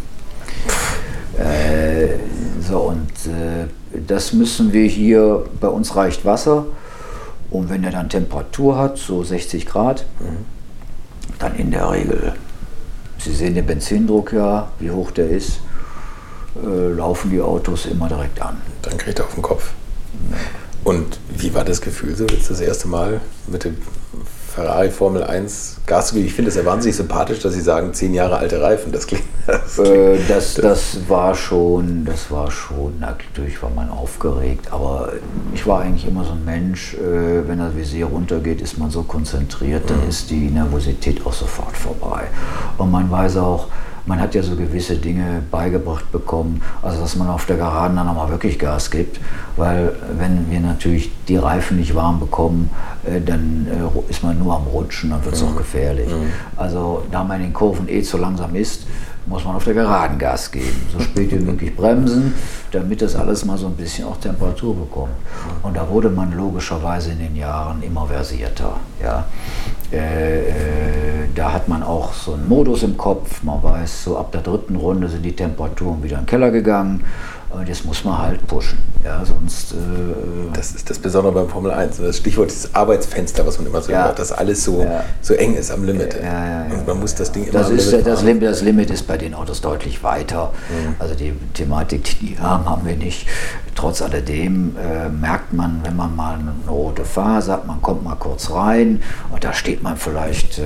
Das müssen wir hier, bei uns reicht Wasser, und wenn er dann Temperatur hat, so 60 Grad, dann in der Regel, Sie sehen den Benzindruck ja, wie hoch der ist, laufen die Autos immer direkt an. Dann kriegt er auf den Kopf. Und wie war das Gefühl so jetzt das erste Mal mit dem Ferrari Formel 1 Gas zu geben? Ich finde es ja wahnsinnig sympathisch, dass Sie sagen, 10 Jahre alte Reifen. Das war schon, natürlich war man aufgeregt, aber ich war eigentlich immer so ein Mensch, wenn das Visier runtergeht, ist man so konzentriert, dann ist die Nervosität auch sofort vorbei. Und man weiß auch, man hat ja so gewisse Dinge beigebracht bekommen, also dass man auf der Geraden dann nochmal wirklich Gas gibt, weil wenn wir natürlich die Reifen nicht warm bekommen, dann ist man nur am Rutschen, dann wird es auch gefährlich. Also da man in den Kurven zu langsam ist, muss man auf der Geraden Gas geben, so spät wie möglich bremsen, damit das alles mal so ein bisschen auch Temperatur bekommt. Und da wurde man logischerweise in den Jahren immer versierter. Ja. Da hat man auch so einen Modus im Kopf, man weiß, so ab der 3. Runde sind die Temperaturen wieder in den Keller gegangen. Und jetzt muss man halt pushen. Ja, sonst, das ist das Besondere beim Formel 1. Das Stichwort dieses Arbeitsfenster, was man immer so hört, dass alles so eng ist am Limit. Und man muss das Ding immer am Limit fahren. Das Limit ist bei den Autos deutlich weiter. Also die Thematik, die haben wir nicht. Trotz alledem merkt man, wenn man mal eine rote Phase hat, man kommt mal kurz rein und da steht man vielleicht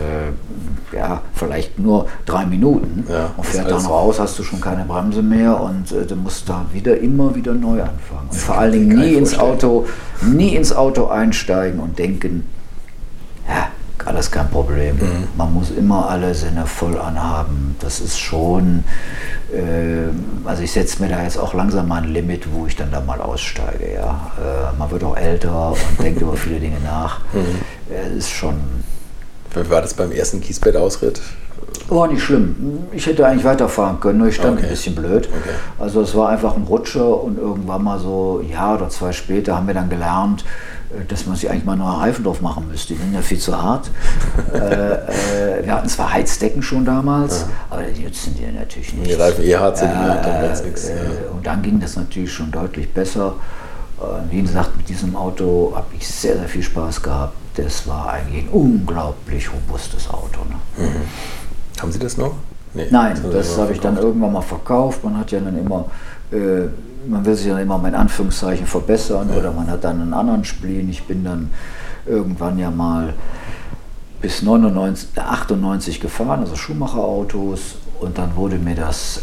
nur 3 Minuten und fährt dann raus, hast du schon keine Bremse mehr und du musst da immer wieder neu anfangen. Und vor allen Dingen nie ins Auto einsteigen und denken, ja, alles kein Problem. Man muss immer alle Sinne voll anhaben. Das ist schon, also ich setze mir da jetzt auch langsam mal ein Limit, wo ich dann da mal aussteige. Ja. Man wird auch älter und denkt über viele Dinge nach. Ist schon. Wie war das beim ersten Kiesbett-Ausritt? War nicht schlimm. Ich hätte eigentlich weiterfahren können, nur ich stand ein bisschen blöd. Also es war einfach ein Rutscher und irgendwann mal so ein Jahr oder 2 später haben wir dann gelernt, dass man sich eigentlich mal neue Reifen drauf machen müsste. Die sind ja viel zu hart. Wir hatten zwar Heizdecken schon damals, aber die nutzen die natürlich nicht. Die Reifen hart sind, dann wird's nichts. Und dann ging das natürlich schon deutlich besser. Wie gesagt, mit diesem Auto habe ich sehr, sehr viel Spaß gehabt. Das war eigentlich ein unglaublich robustes Auto. Ne? Haben Sie das noch? Nee, Nein, das habe ich dann irgendwann mal verkauft. Man hat ja dann immer, man will sich ja immer in Anführungszeichen verbessern oder man hat dann einen anderen Spleen. Ich bin dann irgendwann ja mal bis 98 gefahren, also Schumacher-Autos, und dann wurde mir das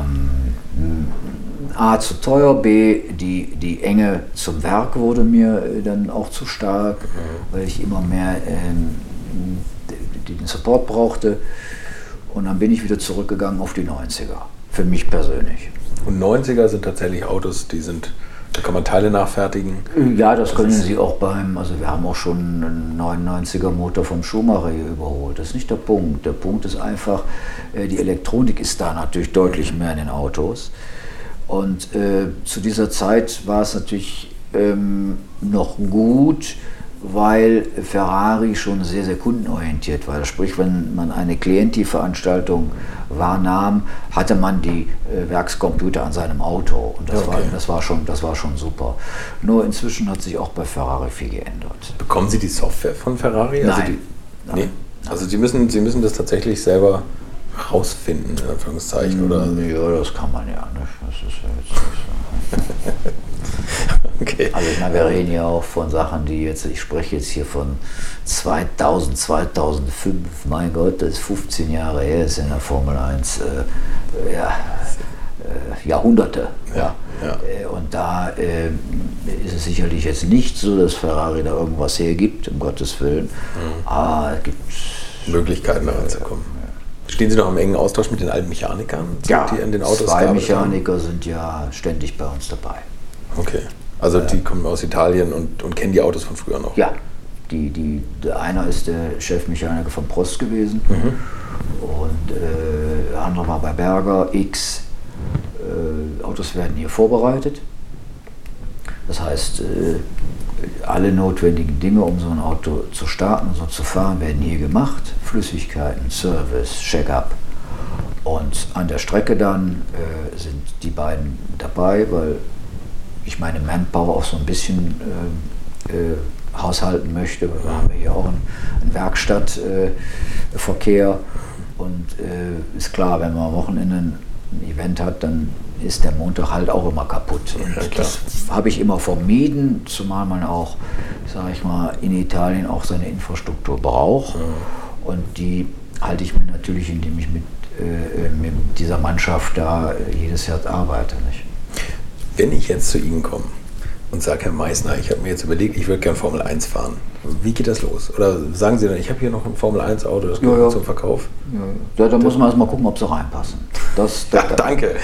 A zu teuer, B die Enge zum Werk wurde mir dann auch zu stark, weil ich immer mehr den Support brauchte. Und dann bin ich wieder zurückgegangen auf die 90er, für mich persönlich. Und 90er sind tatsächlich Autos, da kann man Teile nachfertigen? Ja, das können Sie auch also wir haben auch schon einen 99er Motor vom Schumacher hier überholt. Das ist nicht der Punkt. Der Punkt ist einfach, die Elektronik ist da natürlich deutlich mehr in den Autos. Und zu dieser Zeit war es natürlich noch gut, weil Ferrari schon sehr, sehr kundenorientiert war. Sprich, wenn man eine Clienti-Veranstaltung wahrnahm, hatte man die Werkscomputer an seinem Auto. Und das war schon super. Nur inzwischen hat sich auch bei Ferrari viel geändert. Bekommen Sie die Software von Ferrari? Nein. Nee? Also Sie müssen das tatsächlich selber rausfinden, in Anführungszeichen, oder? Ja, das kann man ja nicht. Das ist ja jetzt nicht so. Okay. Also ich meine, wir reden ja auch von Sachen, ich spreche jetzt hier von 2000, 2005, mein Gott, das ist 15 Jahre her, ist in der Formel 1, Jahrhunderte. Ja. Und da ist es sicherlich jetzt nicht so, dass Ferrari da irgendwas hergibt, um Gottes Willen, aber es gibt Möglichkeiten, da ranzukommen. Stehen Sie noch im engen Austausch mit den alten Mechanikern, die in den Autos 2 Mechaniker sind ja ständig bei uns dabei. Okay, also die kommen aus Italien und kennen die Autos von früher noch? Ja, der einer ist der Chefmechaniker von Prost gewesen und der andere war bei Berger X. Autos werden hier vorbereitet. Das heißt, alle notwendigen Dinge, um so ein Auto zu starten und so zu fahren, werden hier gemacht. Flüssigkeiten, Service, Check-up. Und an der Strecke dann sind die beiden dabei, weil ich meine Manpower auch so ein bisschen haushalten möchte. Wir haben hier auch einen Werkstattverkehr. Und ist klar, wenn man am Wochenende ein Event hat, dann ist der Montag halt auch immer kaputt. Und das habe ich immer vermieden, zumal man auch, sage ich mal, in Italien auch seine Infrastruktur braucht. Und die halte ich mir natürlich, indem ich mit dieser Mannschaft da jedes Jahr arbeite. Nicht? Wenn ich jetzt zu Ihnen komme und sage, Herr Meissner, ich habe mir jetzt überlegt, ich würde gerne Formel 1 fahren. Wie geht das los? Oder sagen Sie dann, ich habe hier noch ein Formel 1 Auto, das gehört zum Verkauf? Ja, da muss man erst mal gucken, ob sie reinpassen. Danke.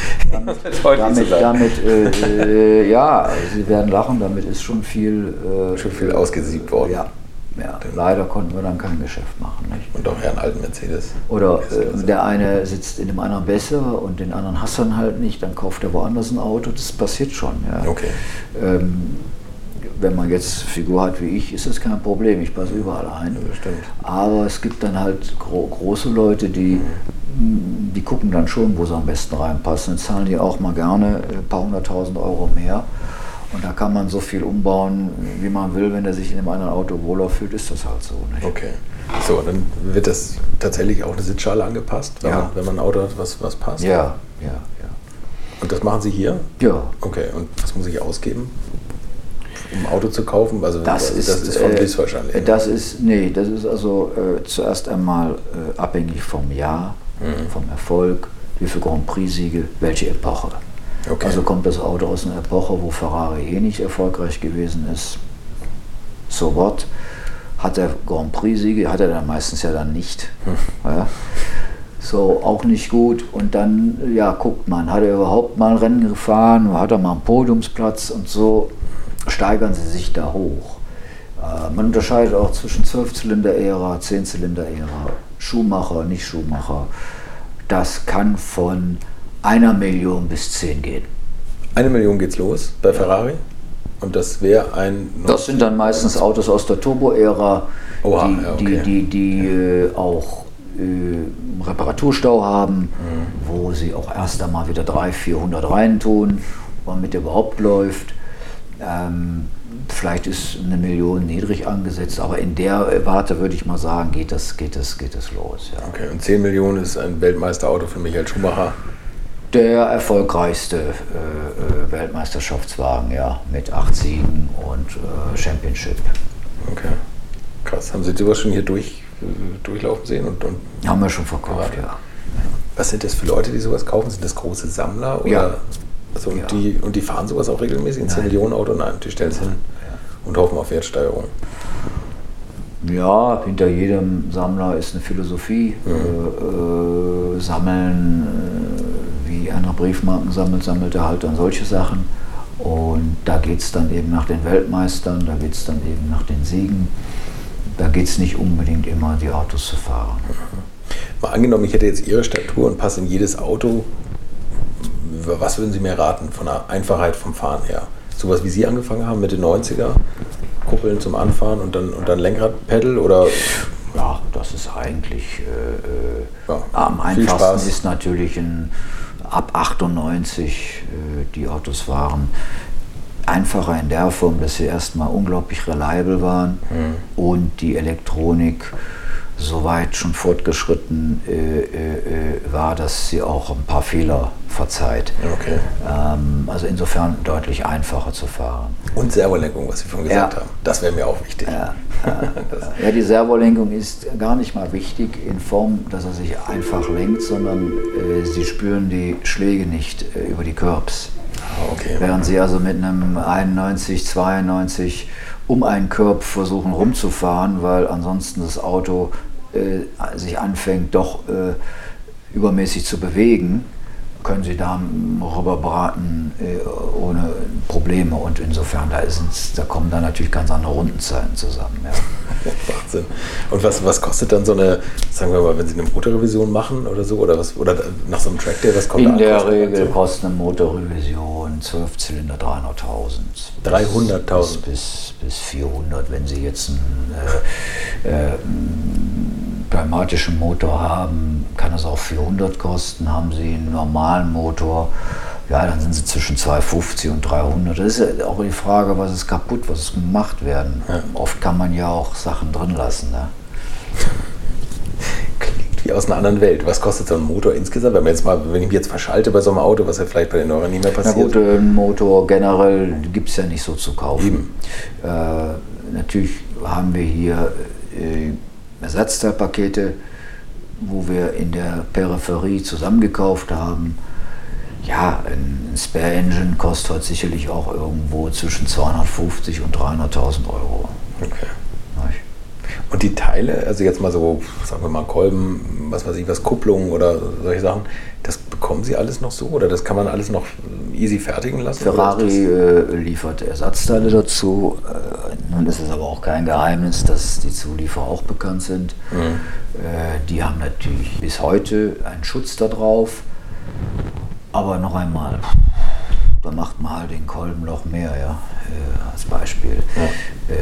Ja, Sie werden lachen, damit ist schon viel ausgesiebt worden. Ja, leider konnten wir dann kein Geschäft machen. Nicht? Und auch einen alten Mercedes. Oder der eine sitzt in dem anderen besser und den anderen hasst er halt nicht, dann kauft er woanders ein Auto. Das passiert schon. Ja. Okay. Wenn man jetzt Figur hat wie ich, ist das kein Problem, ich passe überall ein. Ja, stimmt. Aber es gibt dann halt große Leute, die gucken dann schon, wo sie am besten reinpassen. Dann zahlen die auch mal gerne ein paar 100.000 Euro mehr. Und da kann man so viel umbauen, wie man will. Wenn er sich in einem anderen Auto wohler fühlt, ist das halt so. Nicht? Okay. So, dann wird das tatsächlich auch eine Sitzschale angepasst, wenn man ein Auto hat, was passt? Ja. Und das machen Sie hier? Ja. Okay, und was muss ich ausgeben, um ein Auto zu kaufen? Also das ist von bis wahrscheinlich. Das ist also zuerst einmal abhängig vom Jahr, vom Erfolg, wie viele Grand Prix-Siege, welche Epoche. Okay. Also kommt das Auto aus einer Epoche, wo Ferrari nicht erfolgreich gewesen ist, so what? Hat er Grand Prix-Siege, hat er dann meistens ja dann nicht. Ja. So, auch nicht gut. Und dann, guckt man, hat er überhaupt mal ein Rennen gefahren, hat er mal einen Podiumsplatz und so steigern sie sich da hoch. Man unterscheidet auch zwischen 12-Zylinder-Ära, 10-Zylinder-Ära, Schuhmacher, nicht Schuhmacher. Das kann von 1 Million bis 10 gehen. 1 Million geht's los bei Ferrari? Und das wäre Das sind dann meistens Autos aus der Turbo-Ära, die auch Reparaturstau haben, wo sie auch erst einmal wieder 300-400 reintun, damit der überhaupt läuft. Vielleicht ist 1 Million niedrig angesetzt, aber in der Warte würde ich mal sagen, geht das los. Ja. Okay, und 10 Millionen ist ein Weltmeisterauto für Michael Schumacher? Der erfolgreichste Weltmeisterschaftswagen, mit 8 Siegen und Championship. Okay, krass. Haben Sie sowas schon hier durchlaufen sehen? Und haben wir schon verkauft, ja. Was sind das für Leute, die sowas kaufen? Sind das große Sammler? Oder? Ja. Also, und die fahren sowas auch regelmäßig? Ein 10 Millionen Auto? Nein, die stellen es hin und hoffen auf Wertsteigerung. Ja, hinter jedem Sammler ist eine Philosophie. Sammeln, wie einer Briefmarken sammelt er halt dann solche Sachen. Und da geht es dann eben nach den Weltmeistern, da geht es dann eben nach den Siegen. Da geht es nicht unbedingt immer, die Autos zu fahren. Mal angenommen, ich hätte jetzt Ihre Statur und passe in jedes Auto. Was würden Sie mir raten von der Einfachheit vom Fahren her? Sowas wie Sie angefangen haben, Mitte 90er? Kuppeln zum Anfahren und dann Lenkradpedal oder? Ja, das ist eigentlich am einfachsten ist natürlich ab 98 die Autos waren einfacher in der Form, dass sie erstmal unglaublich reliable waren und die Elektronik so weit schon fortgeschritten war, dass sie auch ein paar Fehler verzeiht. Okay. Also insofern deutlich einfacher zu fahren. Und Servolenkung, was Sie vorhin gesagt haben, das wäre mir auch wichtig. Ja, die Servolenkung ist gar nicht mal wichtig in Form, dass er sich einfach lenkt, sondern Sie spüren die Schläge nicht über die Curbs. Okay. Während Sie also mit einem 91, 92 um einen Curb versuchen rumzufahren, weil ansonsten das Auto sich anfängt doch übermäßig zu bewegen, können Sie da rüberbraten ohne Probleme. Und insofern, da kommen dann natürlich ganz andere Rundenzeiten zusammen. Ja. Wahnsinn. Und was kostet dann so eine, sagen wir mal, wenn Sie eine Motorrevision machen oder so, oder nach so einem Trackday, was kommt da an? In der Regel kostet eine Motorrevision 12 Zylinder 300.000. 300.000? Bis 400, wenn Sie jetzt einen pneumatischen Motor haben, kann es auch 400 kosten. Haben Sie einen normalen Motor, ja, dann sind sie zwischen 250 und 300. Das ist ja auch die Frage, was ist kaputt, was ist gemacht werden. Ja. Oft kann man ja auch Sachen drin lassen. Ne? Klingt wie aus einer anderen Welt. Was kostet so ein Motor insgesamt? Wenn ich mich jetzt verschalte bei so einem Auto, was ja vielleicht bei den neueren nicht mehr passiert? Na gut, ein Motor generell gibt es ja nicht so zu kaufen. Natürlich haben wir hier Ersatzteilpakete, wo wir in der Peripherie zusammengekauft haben. Ja, ein Spare Engine kostet heute sicherlich auch irgendwo zwischen 250 und 300.000 Euro. Okay. Und die Teile, also jetzt mal so, sagen wir mal Kolben, was weiß ich, Kupplungen oder solche Sachen, das bekommen Sie alles noch so oder das kann man alles noch easy fertigen lassen? Ferrari liefert Ersatzteile dazu. Nun ist es aber auch kein Geheimnis, dass die Zulieferer auch bekannt sind. Die haben natürlich bis heute einen Schutz da drauf. Aber noch einmal, da macht man halt den Kolbenloch mehr, ja, als Beispiel. Ja.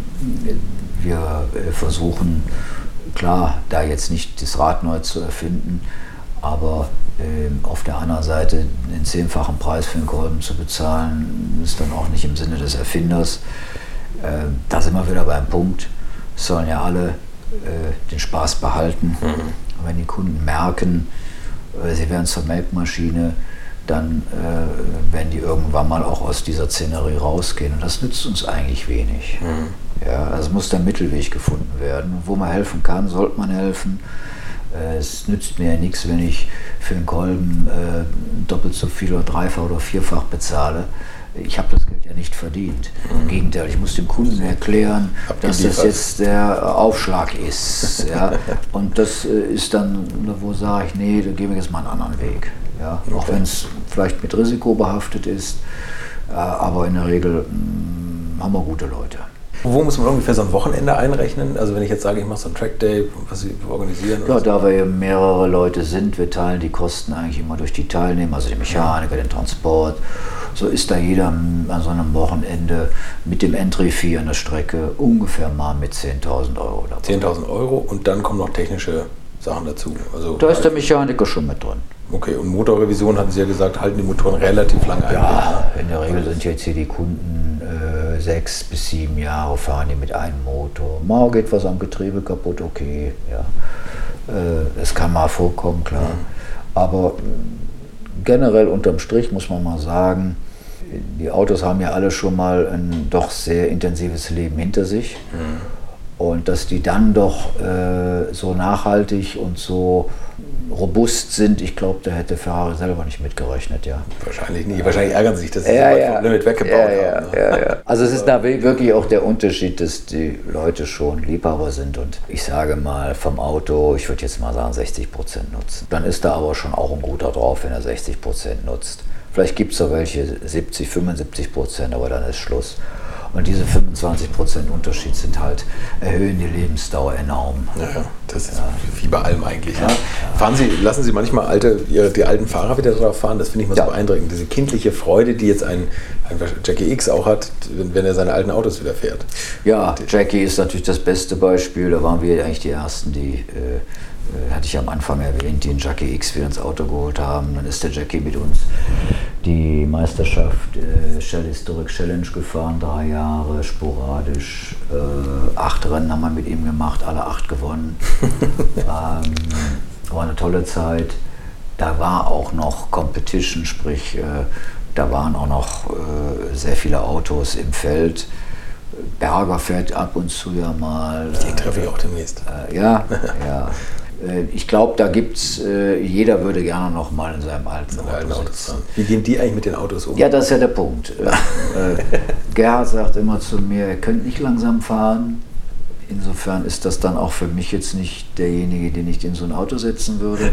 Wir versuchen, klar, da jetzt nicht das Rad neu zu erfinden, aber auf der anderen Seite den 10-fachen Preis für den Kolben zu bezahlen, ist dann auch nicht im Sinne des Erfinders. Da sind wir wieder beim Punkt, es sollen ja alle den Spaß behalten. Und wenn die Kunden merken, sie werden zur Melkmaschine, dann werden die irgendwann mal auch aus dieser Szenerie rausgehen. Und das nützt uns eigentlich wenig. Ja, also muss der Mittelweg gefunden werden. Wo man helfen kann, sollte man helfen. Es nützt mir ja nichts, wenn ich für einen Kolben doppelt so viel oder dreifach oder vierfach bezahle. Ich habe das Geld ja nicht verdient. Im Gegenteil, ich muss dem Kunden erklären, dass das jetzt der Aufschlag ist. Ja? Und das ist dann, wo sage ich, nee, da gehen wir jetzt mal einen anderen Weg. Ja? Okay. Auch wenn es vielleicht mit Risiko behaftet ist, aber in der Regel haben wir gute Leute. Wo muss man ungefähr so ein Wochenende einrechnen? Also wenn ich jetzt sage, ich mache so ein Trackday, was Sie organisieren? Ja, da wir mehrere Leute sind, wir teilen die Kosten eigentlich immer durch die Teilnehmer, also die Mechaniker, den Transport. So ist da jeder an so einem Wochenende mit dem Entry-Fee an der Strecke ungefähr mal mit 10.000 Euro dabei. 10.000 Euro und dann kommen noch technische Sachen dazu? Also da ist der Mechaniker schon mit drin. Okay, und Motorrevision, hatten Sie ja gesagt, halten die Motoren relativ lange ein. Ja, in der Regel sind jetzt hier die Kunden 6 bis 7 Jahre, fahren die mit einem Motor. Mal geht was am Getriebe kaputt, okay, ja. Es kann mal vorkommen, klar. Aber generell unterm Strich muss man mal sagen, die Autos haben ja alle schon mal ein doch sehr intensives Leben hinter sich. Und dass die dann doch so nachhaltig und so robust sind, ich glaube, da hätte Ferrari selber nicht mitgerechnet, ja. Wahrscheinlich nicht. Wahrscheinlich ärgern sie sich, dass sie so weit vom Limit weggebaut haben. Ne? Ja. Also es ist da wirklich auch der Unterschied, dass die Leute schon Liebhaber sind und ich sage mal vom Auto, ich würde jetzt mal sagen 60% nutzen. Dann ist da aber schon auch ein guter drauf, wenn er 60% nutzt. Vielleicht gibt es da welche 70, 75%, aber dann ist Schluss. Und diese 25% Unterschied sind halt, erhöhen die Lebensdauer enorm. Ja, das ist wie bei allem eigentlich. Ja. Lassen Sie manchmal die alten Fahrer wieder drauf fahren? Das finde ich mal so beeindruckend. Diese kindliche Freude, die jetzt ein Jackie X auch hat, wenn er seine alten Autos wieder fährt. Ja, Jackie ist natürlich das beste Beispiel. Da waren wir eigentlich die Ersten, die, hatte ich am Anfang erwähnt, die den Jackie X wieder ins Auto geholt haben. Dann ist der Jackie mit uns die Meisterschaft Shell Historic Challenge gefahren, 3 Jahre sporadisch. 8 Rennen haben wir mit ihm gemacht, alle 8 gewonnen. War eine tolle Zeit. Da war auch noch Competition, sprich, da waren auch noch sehr viele Autos im Feld. Berger fährt ab und zu ja mal. Den treffe ich auch demnächst. Ja. Ich glaube, da gibt's, jeder würde gerne noch mal in seinem alten Auto sitzen. Wie gehen die eigentlich mit den Autos um? Ja, das ist ja der Punkt. Gerhard sagt immer zu mir, ihr könnt nicht langsam fahren. Insofern ist das dann auch für mich jetzt nicht derjenige, den ich in so ein Auto setzen würde.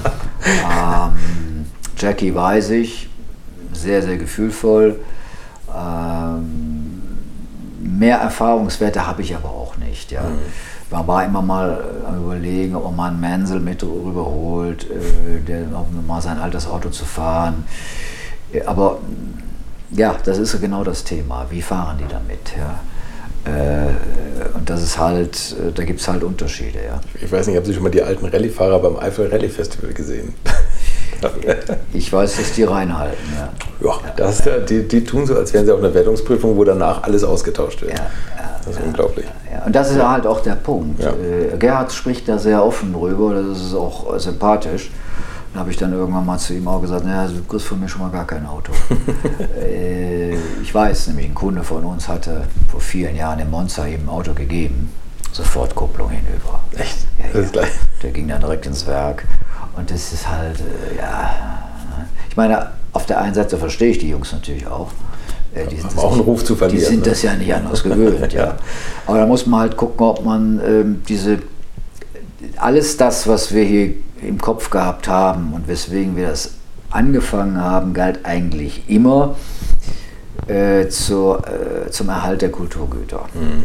Jackie weiß ich, sehr, sehr gefühlvoll. mehr Erfahrungswerte habe ich aber auch nicht. Ja. Man war immer mal am Überlegen, ob man mal einen Mansell mit rüberholt, um mal sein altes Auto zu fahren. Aber ja, das ist genau das Thema. Wie fahren die damit? Ja? Und das ist halt, da gibt es halt Unterschiede. Ja. Ich weiß nicht, haben Sie schon mal die alten Rallye-Fahrer beim Eifel Rallye Festival gesehen? Ich weiß, dass die reinhalten. Ja, die tun so, als wären sie auf einer Wertungsprüfung, wo danach alles ausgetauscht wird. Das ist unglaublich. Ja. Und das ist ja halt auch der Punkt. Ja. Gerhard spricht da sehr offen drüber, das ist auch sympathisch. Da habe ich dann irgendwann mal zu ihm auch gesagt, naja, du kriegst von mir schon mal gar kein Auto. Ich weiß, nämlich ein Kunde von uns hatte vor vielen Jahren im Monza ihm ein Auto gegeben, Sofortkupplung hinüber. Echt? Ja, das ist gleich. Der ging dann direkt ins Werk und das ist halt, ich meine, auf der einen Seite verstehe ich die Jungs natürlich auch. Die sind auch einen Ruf zu verlieren. Die sind das ja nicht anders gewöhnt, ja. Aber da muss man halt gucken, ob man alles das, was wir hier im Kopf gehabt haben und weswegen wir das angefangen haben, galt eigentlich immer zum Erhalt der Kulturgüter.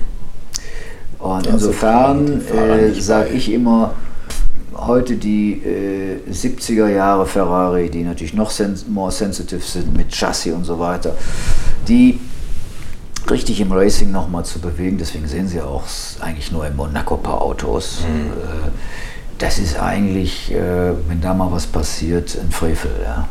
Und insofern sage ich immer, heute die 70er Jahre Ferrari, die natürlich noch more sensitive sind mit Chassis und so weiter, die richtig im Racing nochmal zu bewegen, deswegen sehen Sie auch eigentlich nur im Monaco ein paar Autos. Das ist eigentlich, wenn da mal was passiert, ein Frevel. Ja.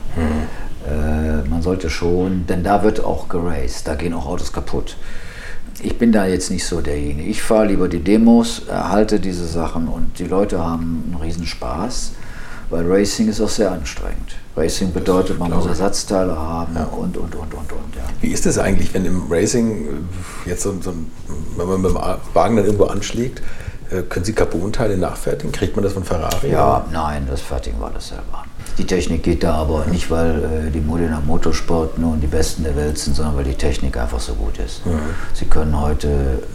Man sollte schon, denn da wird auch geraced, da gehen auch Autos kaputt. Ich bin da jetzt nicht so derjenige. Ich fahre lieber die Demos, erhalte diese Sachen und die Leute haben einen Riesenspaß, weil Racing ist auch sehr anstrengend. Racing bedeutet, man muss Ersatzteile haben und. Ja. Wie ist das eigentlich, wenn im Racing jetzt wenn man mit dem Wagen dann irgendwo anschlägt, können Sie Carbonteile nachfertigen? Kriegt man das von Ferrari? Ja, nein, das fertigen wir alles selber. Die Technik geht da aber nicht, weil die Modena Motorsport nun die Besten der Welt sind, sondern weil die Technik einfach so gut ist. Sie können heute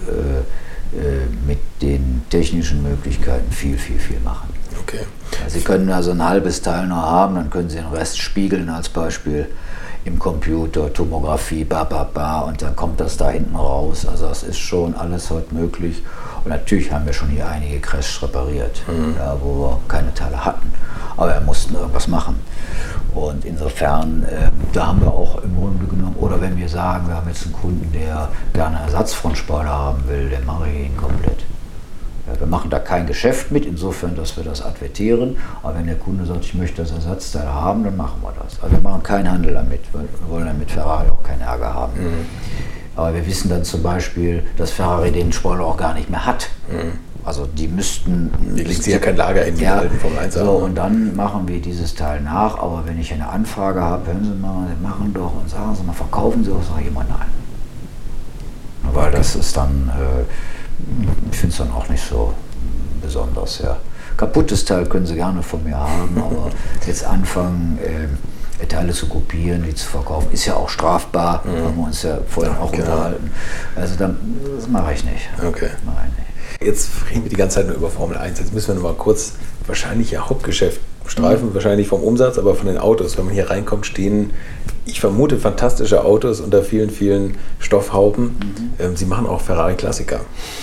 mit den technischen Möglichkeiten viel machen. Okay. Sie können also ein halbes Teil noch haben, dann können Sie den Rest spiegeln als Beispiel im Computer, Tomographie, und dann kommt das da hinten raus. Also das ist schon alles heute möglich. Und natürlich haben wir schon hier einige Crashs repariert, wo wir keine Teile hatten. Aber wir mussten irgendwas machen. Und insofern, da haben wir auch im Grunde genommen, oder wenn wir sagen, wir haben jetzt einen Kunden, der gerne Ersatzfrontspoiler haben will, dann mache ich ihn komplett. Ja, wir machen da kein Geschäft mit, insofern, dass wir das advertieren. Aber wenn der Kunde sagt, ich möchte das Ersatzteil haben, dann machen wir das. Also wir machen keinen Handel damit, weil wir wollen dann mit Ferrari auch keinen Ärger haben. Aber wir wissen dann zum Beispiel, dass Ferrari den Spoiler auch gar nicht mehr hat. Also die müssten... Hier liegt ja kein Lager in die alten Formel 1. So, und dann machen wir dieses Teil nach. Aber wenn ich eine Anfrage habe, hören Sie mal, Sie machen doch und sagen Sie mal, verkaufen Sie auch, sage ich immer nein. Weil das ist dann... ich finde es dann auch nicht so besonders. Ja. Kaputtes Teil können Sie gerne von mir haben, aber jetzt anfangen, Teile zu kopieren, die zu verkaufen, ist ja auch strafbar. Haben wir uns ja vorhin auch unterhalten. Also das mache ich nicht. Okay. Jetzt reden wir die ganze Zeit nur über Formel 1. Jetzt müssen wir noch mal kurz wahrscheinlich Ihr Hauptgeschäft streifen, wahrscheinlich vom Umsatz, aber von den Autos. Wenn man hier reinkommt, stehen, ich vermute, fantastische Autos unter vielen Stoffhauben. Sie machen auch Ferrari-Klassiker.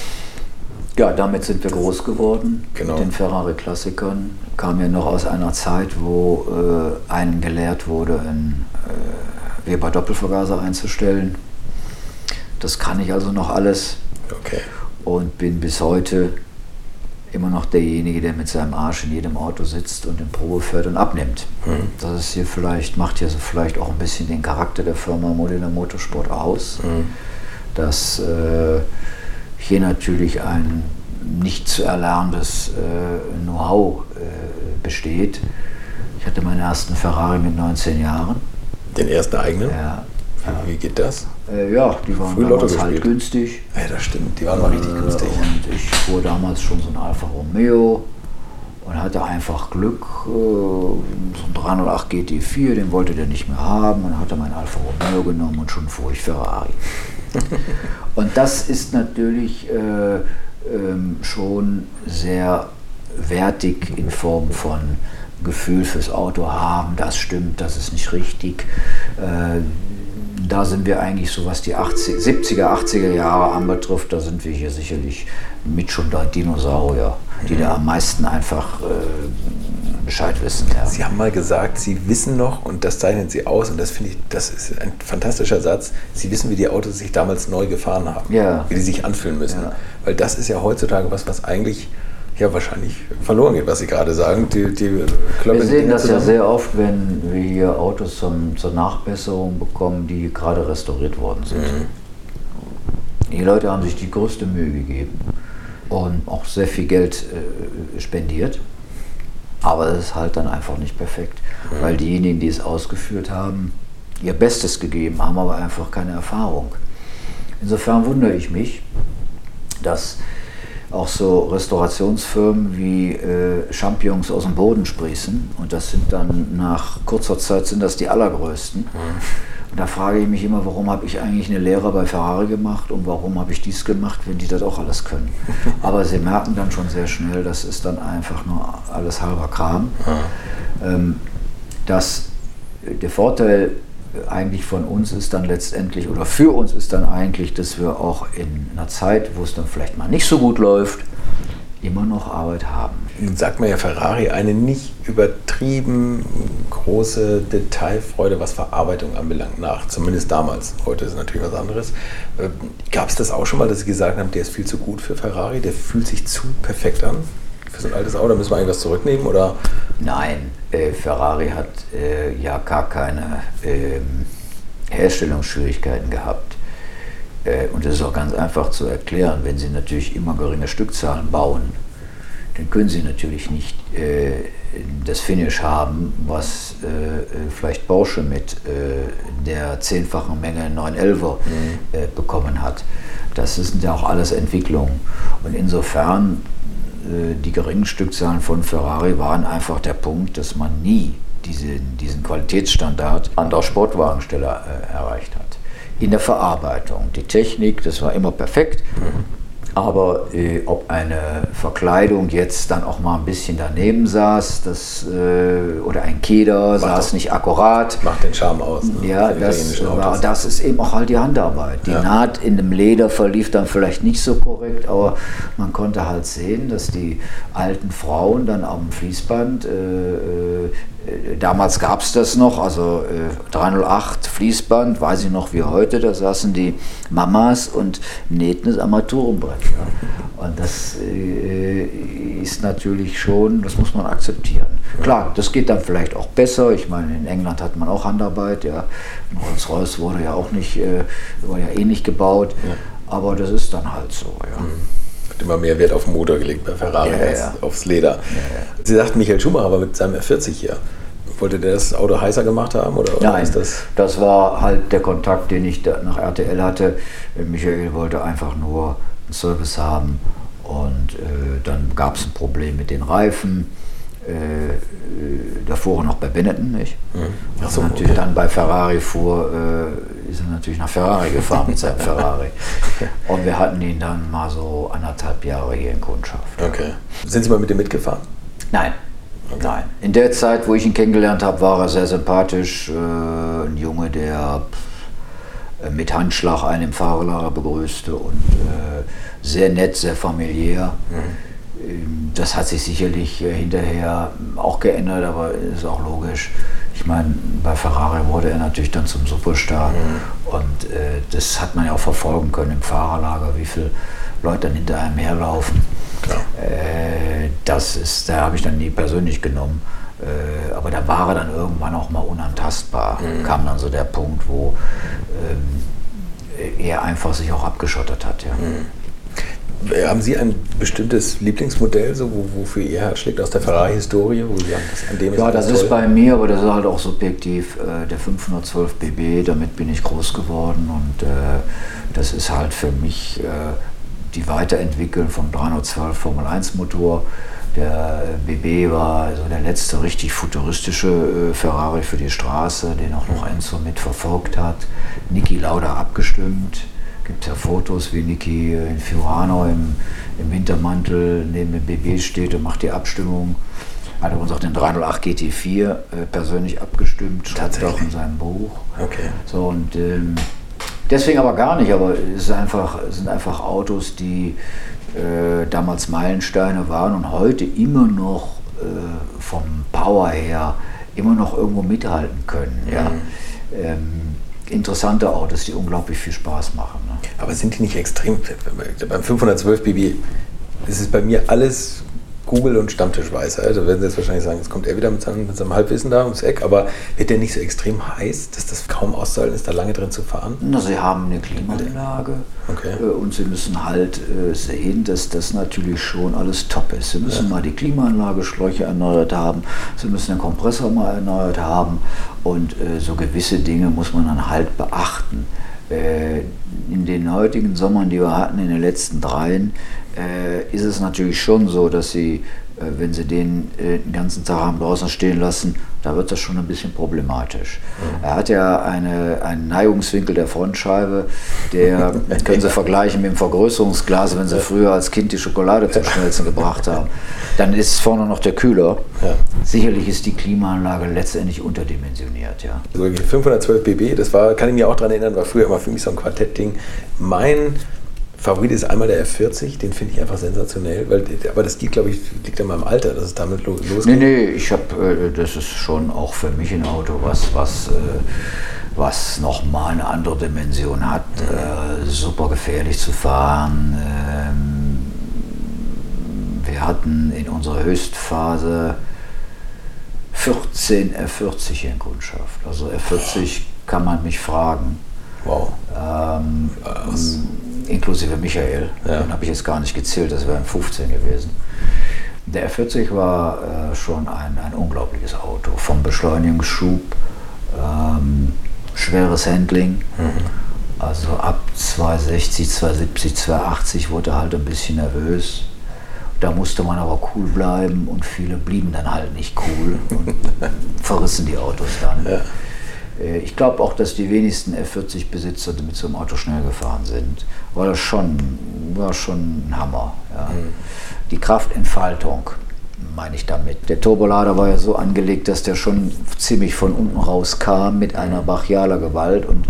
Ja, damit sind wir groß geworden. Genau. Mit den Ferrari-Klassikern. Kam ja noch aus einer Zeit, wo einem gelehrt wurde, einen Weber-Doppelvergaser einzustellen. Das kann ich also noch alles. Okay. Und bin bis heute immer noch derjenige, der mit seinem Arsch in jedem Auto sitzt und in Probe fährt und abnimmt. Das ist hier macht hier so vielleicht auch ein bisschen den Charakter der Firma Modena Motorsport aus, dass hier natürlich ein nicht zu erlernendes Know-how besteht. Ich hatte meinen ersten Ferrari mit 19 Jahren. Den ersten eigenen? Ja. Wie geht das? Ja, die waren damals halt günstig. Ja, das stimmt, die waren mal richtig günstig. Und ich fuhr damals schon so ein Alfa Romeo und hatte einfach Glück. So ein 308 GT4, den wollte der nicht mehr haben und hatte mein Alfa Romeo genommen und schon fuhr ich Ferrari. Und das ist natürlich schon sehr wertig in Form von Gefühl fürs Auto haben, das stimmt, das ist nicht richtig. Da sind wir eigentlich so, was die 70er, 80er Jahre anbetrifft, da sind wir hier sicherlich mit schon der Dinosaurier, die da am meisten einfach Bescheid wissen. Ja. Sie haben mal gesagt, Sie wissen noch, und das zeichnet Sie aus, und das finde ich, das ist ein fantastischer Satz, Sie wissen, wie die Autos sich damals neu gefahren haben, wie die sich anfühlen müssen. Ja. Weil das ist ja heutzutage was eigentlich wahrscheinlich verloren geht, was Sie gerade sagen. Wir sehen das ja sehr oft, wenn wir hier Autos zur Nachbesserung bekommen, die gerade restauriert worden sind. Die Leute haben sich die größte Mühe gegeben und auch sehr viel Geld spendiert. Aber es ist halt dann einfach nicht perfekt, weil diejenigen, die es ausgeführt haben, ihr Bestes gegeben haben, aber einfach keine Erfahrung. Insofern wundere ich mich, dass auch so Restaurationsfirmen wie Champignons aus dem Boden sprießen, und das sind dann nach kurzer Zeit sind das die allergrößten. Und da frage ich mich immer, warum habe ich eigentlich eine Lehre bei Ferrari gemacht und warum habe ich dies gemacht, wenn die das auch alles können. Aber sie merken dann schon sehr schnell, das ist dann einfach nur alles halber Kram. Der Vorteil eigentlich von uns ist dann letztendlich, oder für uns ist dann eigentlich, dass wir auch in einer Zeit, wo es dann vielleicht mal nicht so gut läuft, immer noch Arbeit haben. Nun sagt man ja Ferrari eine nicht übertrieben große Detailfreude, was Verarbeitung anbelangt, nach. Zumindest damals. Heute ist natürlich was anderes. Gab es das auch schon mal, dass Sie gesagt haben, der ist viel zu gut für Ferrari, der fühlt sich zu perfekt an? Für so ein altes Auto müssen wir eigentlich was zurücknehmen, oder? Nein, Ferrari hat ja gar keine Herstellungsschwierigkeiten gehabt. Und das ist auch ganz einfach zu erklären. Wenn Sie natürlich immer geringe Stückzahlen bauen, dann können Sie natürlich nicht das Finish haben, was vielleicht Porsche mit der 10-fachen Menge 911er bekommen hat. Das sind ja auch alles Entwicklungen. Und insofern, die geringen Stückzahlen von Ferrari waren einfach der Punkt, dass man nie diesen Qualitätsstandard anderer Sportwagensteller erreicht hat. In der Verarbeitung, die Technik, das war immer perfekt, aber ob eine Verkleidung jetzt dann auch mal ein bisschen daneben saß, oder ein Keder saß nicht akkurat. Macht den Charme aus. Ne? Ja, das ist eben auch halt die Handarbeit. Die Naht in dem Leder verlief dann vielleicht nicht so korrekt, aber man konnte halt sehen, dass die alten Frauen dann am Fließband, damals gab es das noch, also 308 Fließband, weiß ich noch wie heute, da saßen die Mamas und nähten das Armaturenbrett. Ja. Und das ist natürlich schon, das muss man akzeptieren. Klar, das geht dann vielleicht auch besser. Ich meine, in England hat man auch Handarbeit, ja. Rolls-Royce wurde ja auch nicht, war ja ähnlich gebaut, aber das ist dann halt so. Ja. Immer mehr Wert auf den Motor gelegt bei Ferrari als aufs Leder. Sie sagten, Michael Schumacher war mit seinem F40 hier. Wollte der das Auto heißer gemacht haben? Oder Nein, ist das war halt der Kontakt, den ich nach RTL hatte. Michael wollte einfach nur einen Service haben und dann gab es ein Problem mit den Reifen. Davor noch bei Benetton, nicht? Also natürlich dann bei Ferrari fuhr, ist er natürlich nach Ferrari gefahren mit seinem Ferrari. Und wir hatten ihn dann mal so 1,5 Jahre hier in Kundschaft. Okay. Sind Sie mal mit ihm mitgefahren? Nein. Okay. Nein. In der Zeit, wo ich ihn kennengelernt habe, war er sehr sympathisch. Ein Junge, der mit Handschlag einen im Fahrerlager begrüßte und sehr nett, sehr familiär. Das hat sich sicherlich hinterher auch geändert, aber ist auch logisch. Ich meine, bei Ferrari wurde er natürlich dann zum Superstar und das hat man ja auch verfolgen können im Fahrerlager, wie viele Leute dann hinter einem herlaufen. Da habe ich dann nie persönlich genommen, aber da war er dann irgendwann auch mal unantastbar. Kam dann so der Punkt, wo er einfach sich auch abgeschottet hat. Ja. Haben Sie ein bestimmtes Lieblingsmodell, so, wofür Ihr Herz schlägt aus der Ferrari-Historie? Wo Sie sagen, an dem ja, das ist bei mir, aber das ist halt auch subjektiv, der 512 BB, damit bin ich groß geworden und das ist halt für mich die Weiterentwicklung vom 312 Formel 1 Motor. Der BB war so der letzte richtig futuristische Ferrari für die Straße, den auch noch Enzo mitverfolgt hat. Niki Lauda abgestimmt. Gibt ja Fotos, wie Niki in Fiorano im Wintermantel neben dem BB steht und macht die Abstimmung. Hat übrigens auch den 308 GT4 persönlich abgestimmt, hat auch in seinem Buch. Okay. So, und deswegen aber gar nicht, aber es sind einfach Autos, die damals Meilensteine waren und heute immer noch vom Power her immer noch irgendwo mithalten können. Ja. Interessante Autos, die unglaublich viel Spaß machen. Ne? Aber sind die nicht extrem, beim 512 BB, das ist bei mir alles Google und Stammtischweisheit. Da werden Sie jetzt wahrscheinlich sagen, jetzt kommt er wieder mit seinem Halbwissen da ums Eck, aber wird der nicht so extrem heiß, dass das kaum auszuhalten ist, da lange drin zu fahren? Na, Sie haben eine Klimaanlage und Sie müssen halt sehen, dass das natürlich schon alles top ist. Sie müssen mal die Klimaanlageschläuche erneuert haben, Sie müssen den Kompressor mal erneuert haben und so gewisse Dinge muss man dann halt beachten. In den heutigen Sommern, die wir hatten, in den letzten 3, ist es natürlich schon so, dass Sie, wenn Sie den ganzen Tag haben draußen stehen lassen, da wird das schon ein bisschen problematisch. Er hat ja einen Neigungswinkel der Frontscheibe, der können Sie vergleichen mit dem Vergrößerungsglas, wenn Sie früher als Kind die Schokolade zum Schmelzen gebracht haben. Dann ist vorne noch der Kühler. Ja. Sicherlich ist die Klimaanlage letztendlich unterdimensioniert. Ja. Also 512 BB, das war, kann ich mich auch daran erinnern, war früher immer für mich so ein Quartettding. Mein Favorit ist einmal der F40, den finde ich einfach sensationell, aber das geht, glaube ich, liegt an meinem Alter, dass es damit losgeht. Nee, das ist schon auch für mich ein Auto, was nochmal eine andere Dimension hat, super gefährlich zu fahren. Wir hatten in unserer Höchstphase 14 F40 in Kundschaft. Also F40 kann man mich fragen. Wow. Inklusive Michael. Den habe ich jetzt gar nicht gezählt, das wären 15 gewesen. Der F40 war schon ein unglaubliches Auto. Vom Beschleunigungsschub, schweres Handling. Also ab 260, 270, 280 wurde er halt ein bisschen nervös. Da musste man aber cool bleiben und viele blieben dann halt nicht cool und verrissen die Autos dann. Ja. Ich glaube auch, dass die wenigsten F40-Besitzer mit so einem Auto schnell gefahren sind. War schon ein Hammer. Ja. Die Kraftentfaltung, meine ich damit. Der Turbolader war ja so angelegt, dass der schon ziemlich von unten raus kam mit einer brachialer Gewalt. Und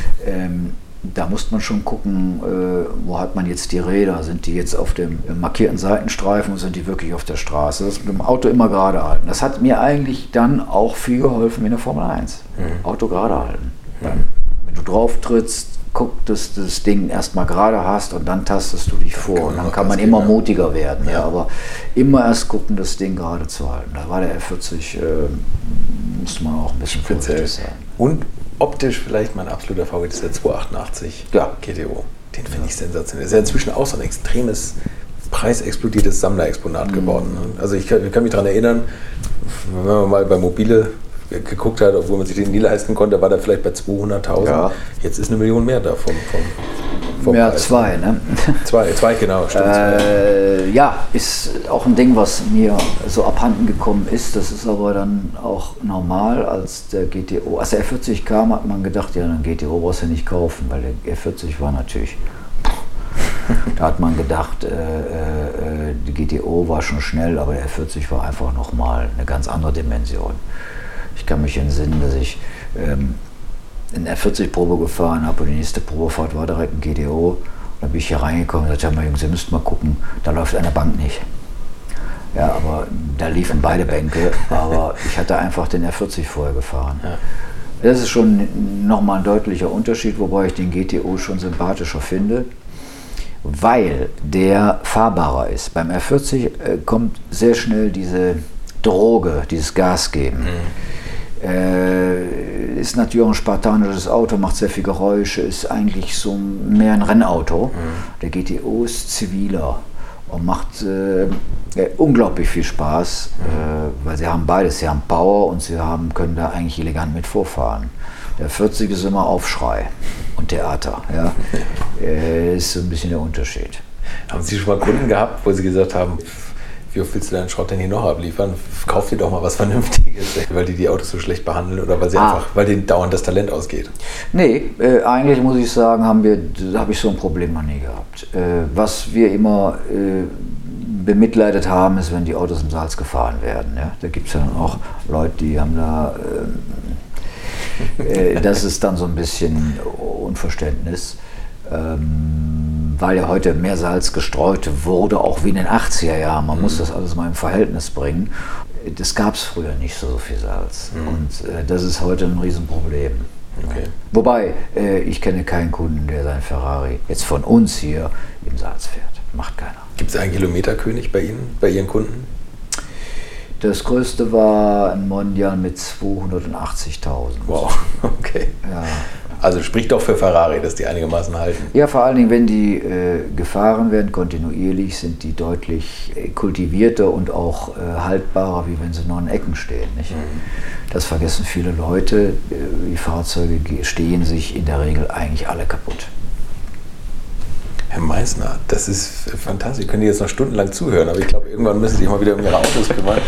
da musste man schon gucken, wo hat man jetzt die Räder? Sind die jetzt auf dem markierten Seitenstreifen und sind die wirklich auf der Straße? Das mit dem Auto immer gerade halten. Das hat mir eigentlich dann auch viel geholfen in der Formel 1. Auto gerade halten. Dann, wenn du drauf trittst, guck, dass du das Ding erstmal gerade hast und dann tastest du dich vor. Und dann kann man immer mutiger werden. Ja, aber immer erst gucken, das Ding gerade zu halten. Da war der F40, musste man auch ein bisschen vorsichtig sein. Und optisch vielleicht mein absoluter Favorit ist der 288 GTO. Den finde ich sensationell. Ist ja inzwischen auch so ein extremes, preisexplodiertes Sammlerexponat geworden. Ne? Also ich kann mich daran erinnern, wenn man mal bei Mobile geguckt hat, obwohl man sich den nie leisten konnte, war der vielleicht bei 200.000. Ja. Jetzt ist 1 Million mehr da vom mehr Preis. 2, ne? 2, genau, stimmt. Ja, ist auch ein Ding, was mir so abhanden gekommen ist. Das ist aber dann auch normal, als der GTO, als der F40 kam, hat man gedacht, ja, einen GTO brauchst du nicht kaufen, weil der F40 war natürlich, da hat man gedacht, die GTO war schon schnell, aber der F40 war einfach nochmal eine ganz andere Dimension. Ich kann mich entsinnen, dass ich in F40-Probe gefahren habe und die nächste Probefahrt war direkt ein GTO. Da bin ich hier reingekommen und gesagt, ja, Jungs, ihr müsst mal gucken, da läuft eine Bank nicht. Ja, aber da liefen beide Bänke, aber ich hatte einfach den F40 vorher gefahren. Ja. Das ist schon nochmal ein deutlicher Unterschied, wobei ich den GTO schon sympathischer finde, weil der fahrbarer ist. Beim F40 kommt sehr schnell diese Droge, dieses Gas geben. Ist natürlich auch ein spartanisches Auto, macht sehr viel Geräusche, ist eigentlich so mehr ein Rennauto. Der GTO ist ziviler und macht unglaublich viel Spaß, weil sie haben beides. Sie haben Power und sie können da eigentlich elegant mit vorfahren. Der 40 ist immer Aufschrei und Theater. Ja. Ist so ein bisschen der Unterschied. Haben Sie schon mal Kunden gehabt, wo Sie gesagt haben, wie oft willst du deinen Schrott denn hier noch abliefern? Kauf dir doch mal was Vernünftiges, weil die Autos so schlecht behandeln oder weil denen dauernd das Talent ausgeht? Nee, eigentlich muss ich sagen, habe ich so ein Problem noch nie gehabt. Was wir immer bemitleidet haben, ist, wenn die Autos im Salz gefahren werden. Ja? Da gibt es ja dann auch Leute, die haben da, das ist dann so ein bisschen Unverständnis, weil ja heute mehr Salz gestreut wurde, auch wie in den 80er Jahren. Man muss das alles mal im Verhältnis bringen. Das gab es früher nicht so viel Salz. Und das ist heute ein Riesenproblem. Okay. Wobei, ich kenne keinen Kunden, der sein Ferrari jetzt von uns hier im Salz fährt. Macht keiner. Gibt es einen Kilometerkönig bei Ihnen, bei Ihren Kunden? Das größte war ein Mondial mit 280.000. Wow, okay. Ja. Also spricht doch für Ferrari, dass die einigermaßen halten. Ja, vor allen Dingen, wenn die gefahren werden, kontinuierlich, sind die deutlich kultivierter und auch haltbarer, wie wenn sie nur in Ecken stehen. Nicht? Das vergessen viele Leute. Die Fahrzeuge stehen sich in der Regel eigentlich alle kaputt. Herr Meissner, das ist fantastisch. Ich könnte jetzt noch stundenlang zuhören, aber ich glaube, irgendwann müssen Sie sich mal wieder um Ihre Autos kümmern.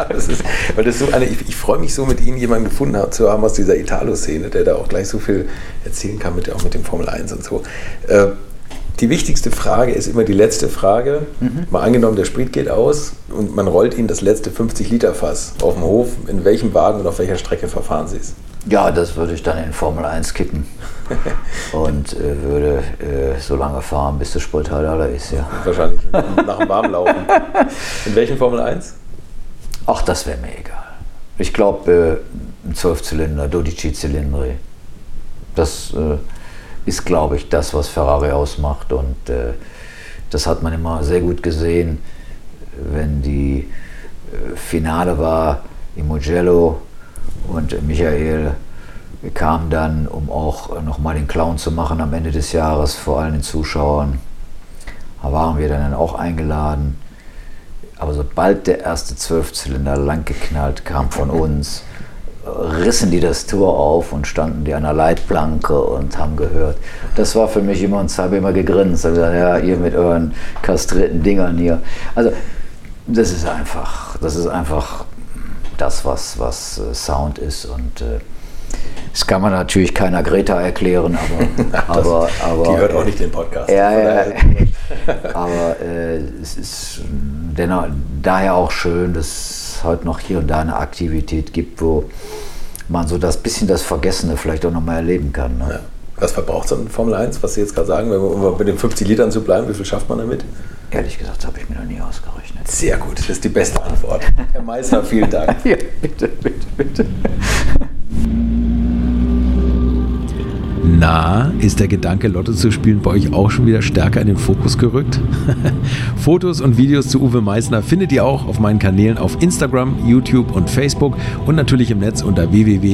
Ich freue mich so, mit Ihnen jemanden gefunden zu haben aus dieser Italo-Szene, der da auch gleich so viel erzählen kann, auch mit dem Formel 1 und so. Die wichtigste Frage ist immer die letzte Frage. Mal angenommen, der Sprit geht aus und man rollt Ihnen das letzte 50-Liter-Fass auf dem Hof. In welchem Wagen und auf welcher Strecke verfahren Sie es? Ja, das würde ich dann in Formel 1 kippen und würde so lange fahren, bis der Sprit halt alle ist. Ja. Wahrscheinlich nach dem Warmlaufen. In welchen Formel 1? Ach, das wäre mir egal. Ich glaube, ein 12-Zylinder, 12 Cilindri. Das ist, glaube ich, das, was Ferrari ausmacht. Und das hat man immer sehr gut gesehen, wenn die Finale war in Mugello. Und Michael kam dann, um auch nochmal den Clown zu machen am Ende des Jahres, vor allen den Zuschauern. Da waren wir dann auch eingeladen. Aber sobald der erste 12-Zylinder langgeknallt kam von uns, rissen die das Tor auf und standen die an der Leitplanke und haben gehört. Das war für mich immer, und habe immer gegrinst. Ich habe gesagt, ja, ihr mit euren kastrierten Dingern hier. Also das ist einfach das, was Sound ist, und das kann man natürlich keiner Greta erklären, aber die hört auch nicht den Podcast. Ja, aber es ist daher auch schön, dass es heute noch hier und da eine Aktivität gibt, wo man so das Vergessene vielleicht auch nochmal erleben kann. Ne? Ja. Was verbraucht so ein Formel 1, was Sie jetzt gerade sagen, um bei den 50 Litern zu bleiben, wie viel schafft man damit? Ehrlich gesagt, habe ich mir noch nie ausgerechnet. Sehr gut, das ist die beste Antwort. Herr Meissner, vielen Dank. Ja, bitte. Na, ist der Gedanke, Lotto zu spielen, bei euch auch schon wieder stärker in den Fokus gerückt? Fotos und Videos zu Uwe Meissner findet ihr auch auf meinen Kanälen auf Instagram, YouTube und Facebook und natürlich im Netz unter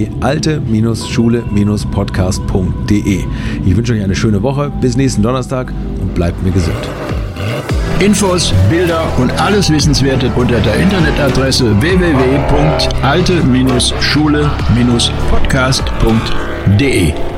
www.alte-schule-podcast.de. Ich wünsche euch eine schöne Woche, bis nächsten Donnerstag und bleibt mir gesund. Infos, Bilder und alles Wissenswerte unter der Internetadresse www.alte-schule-podcast.de.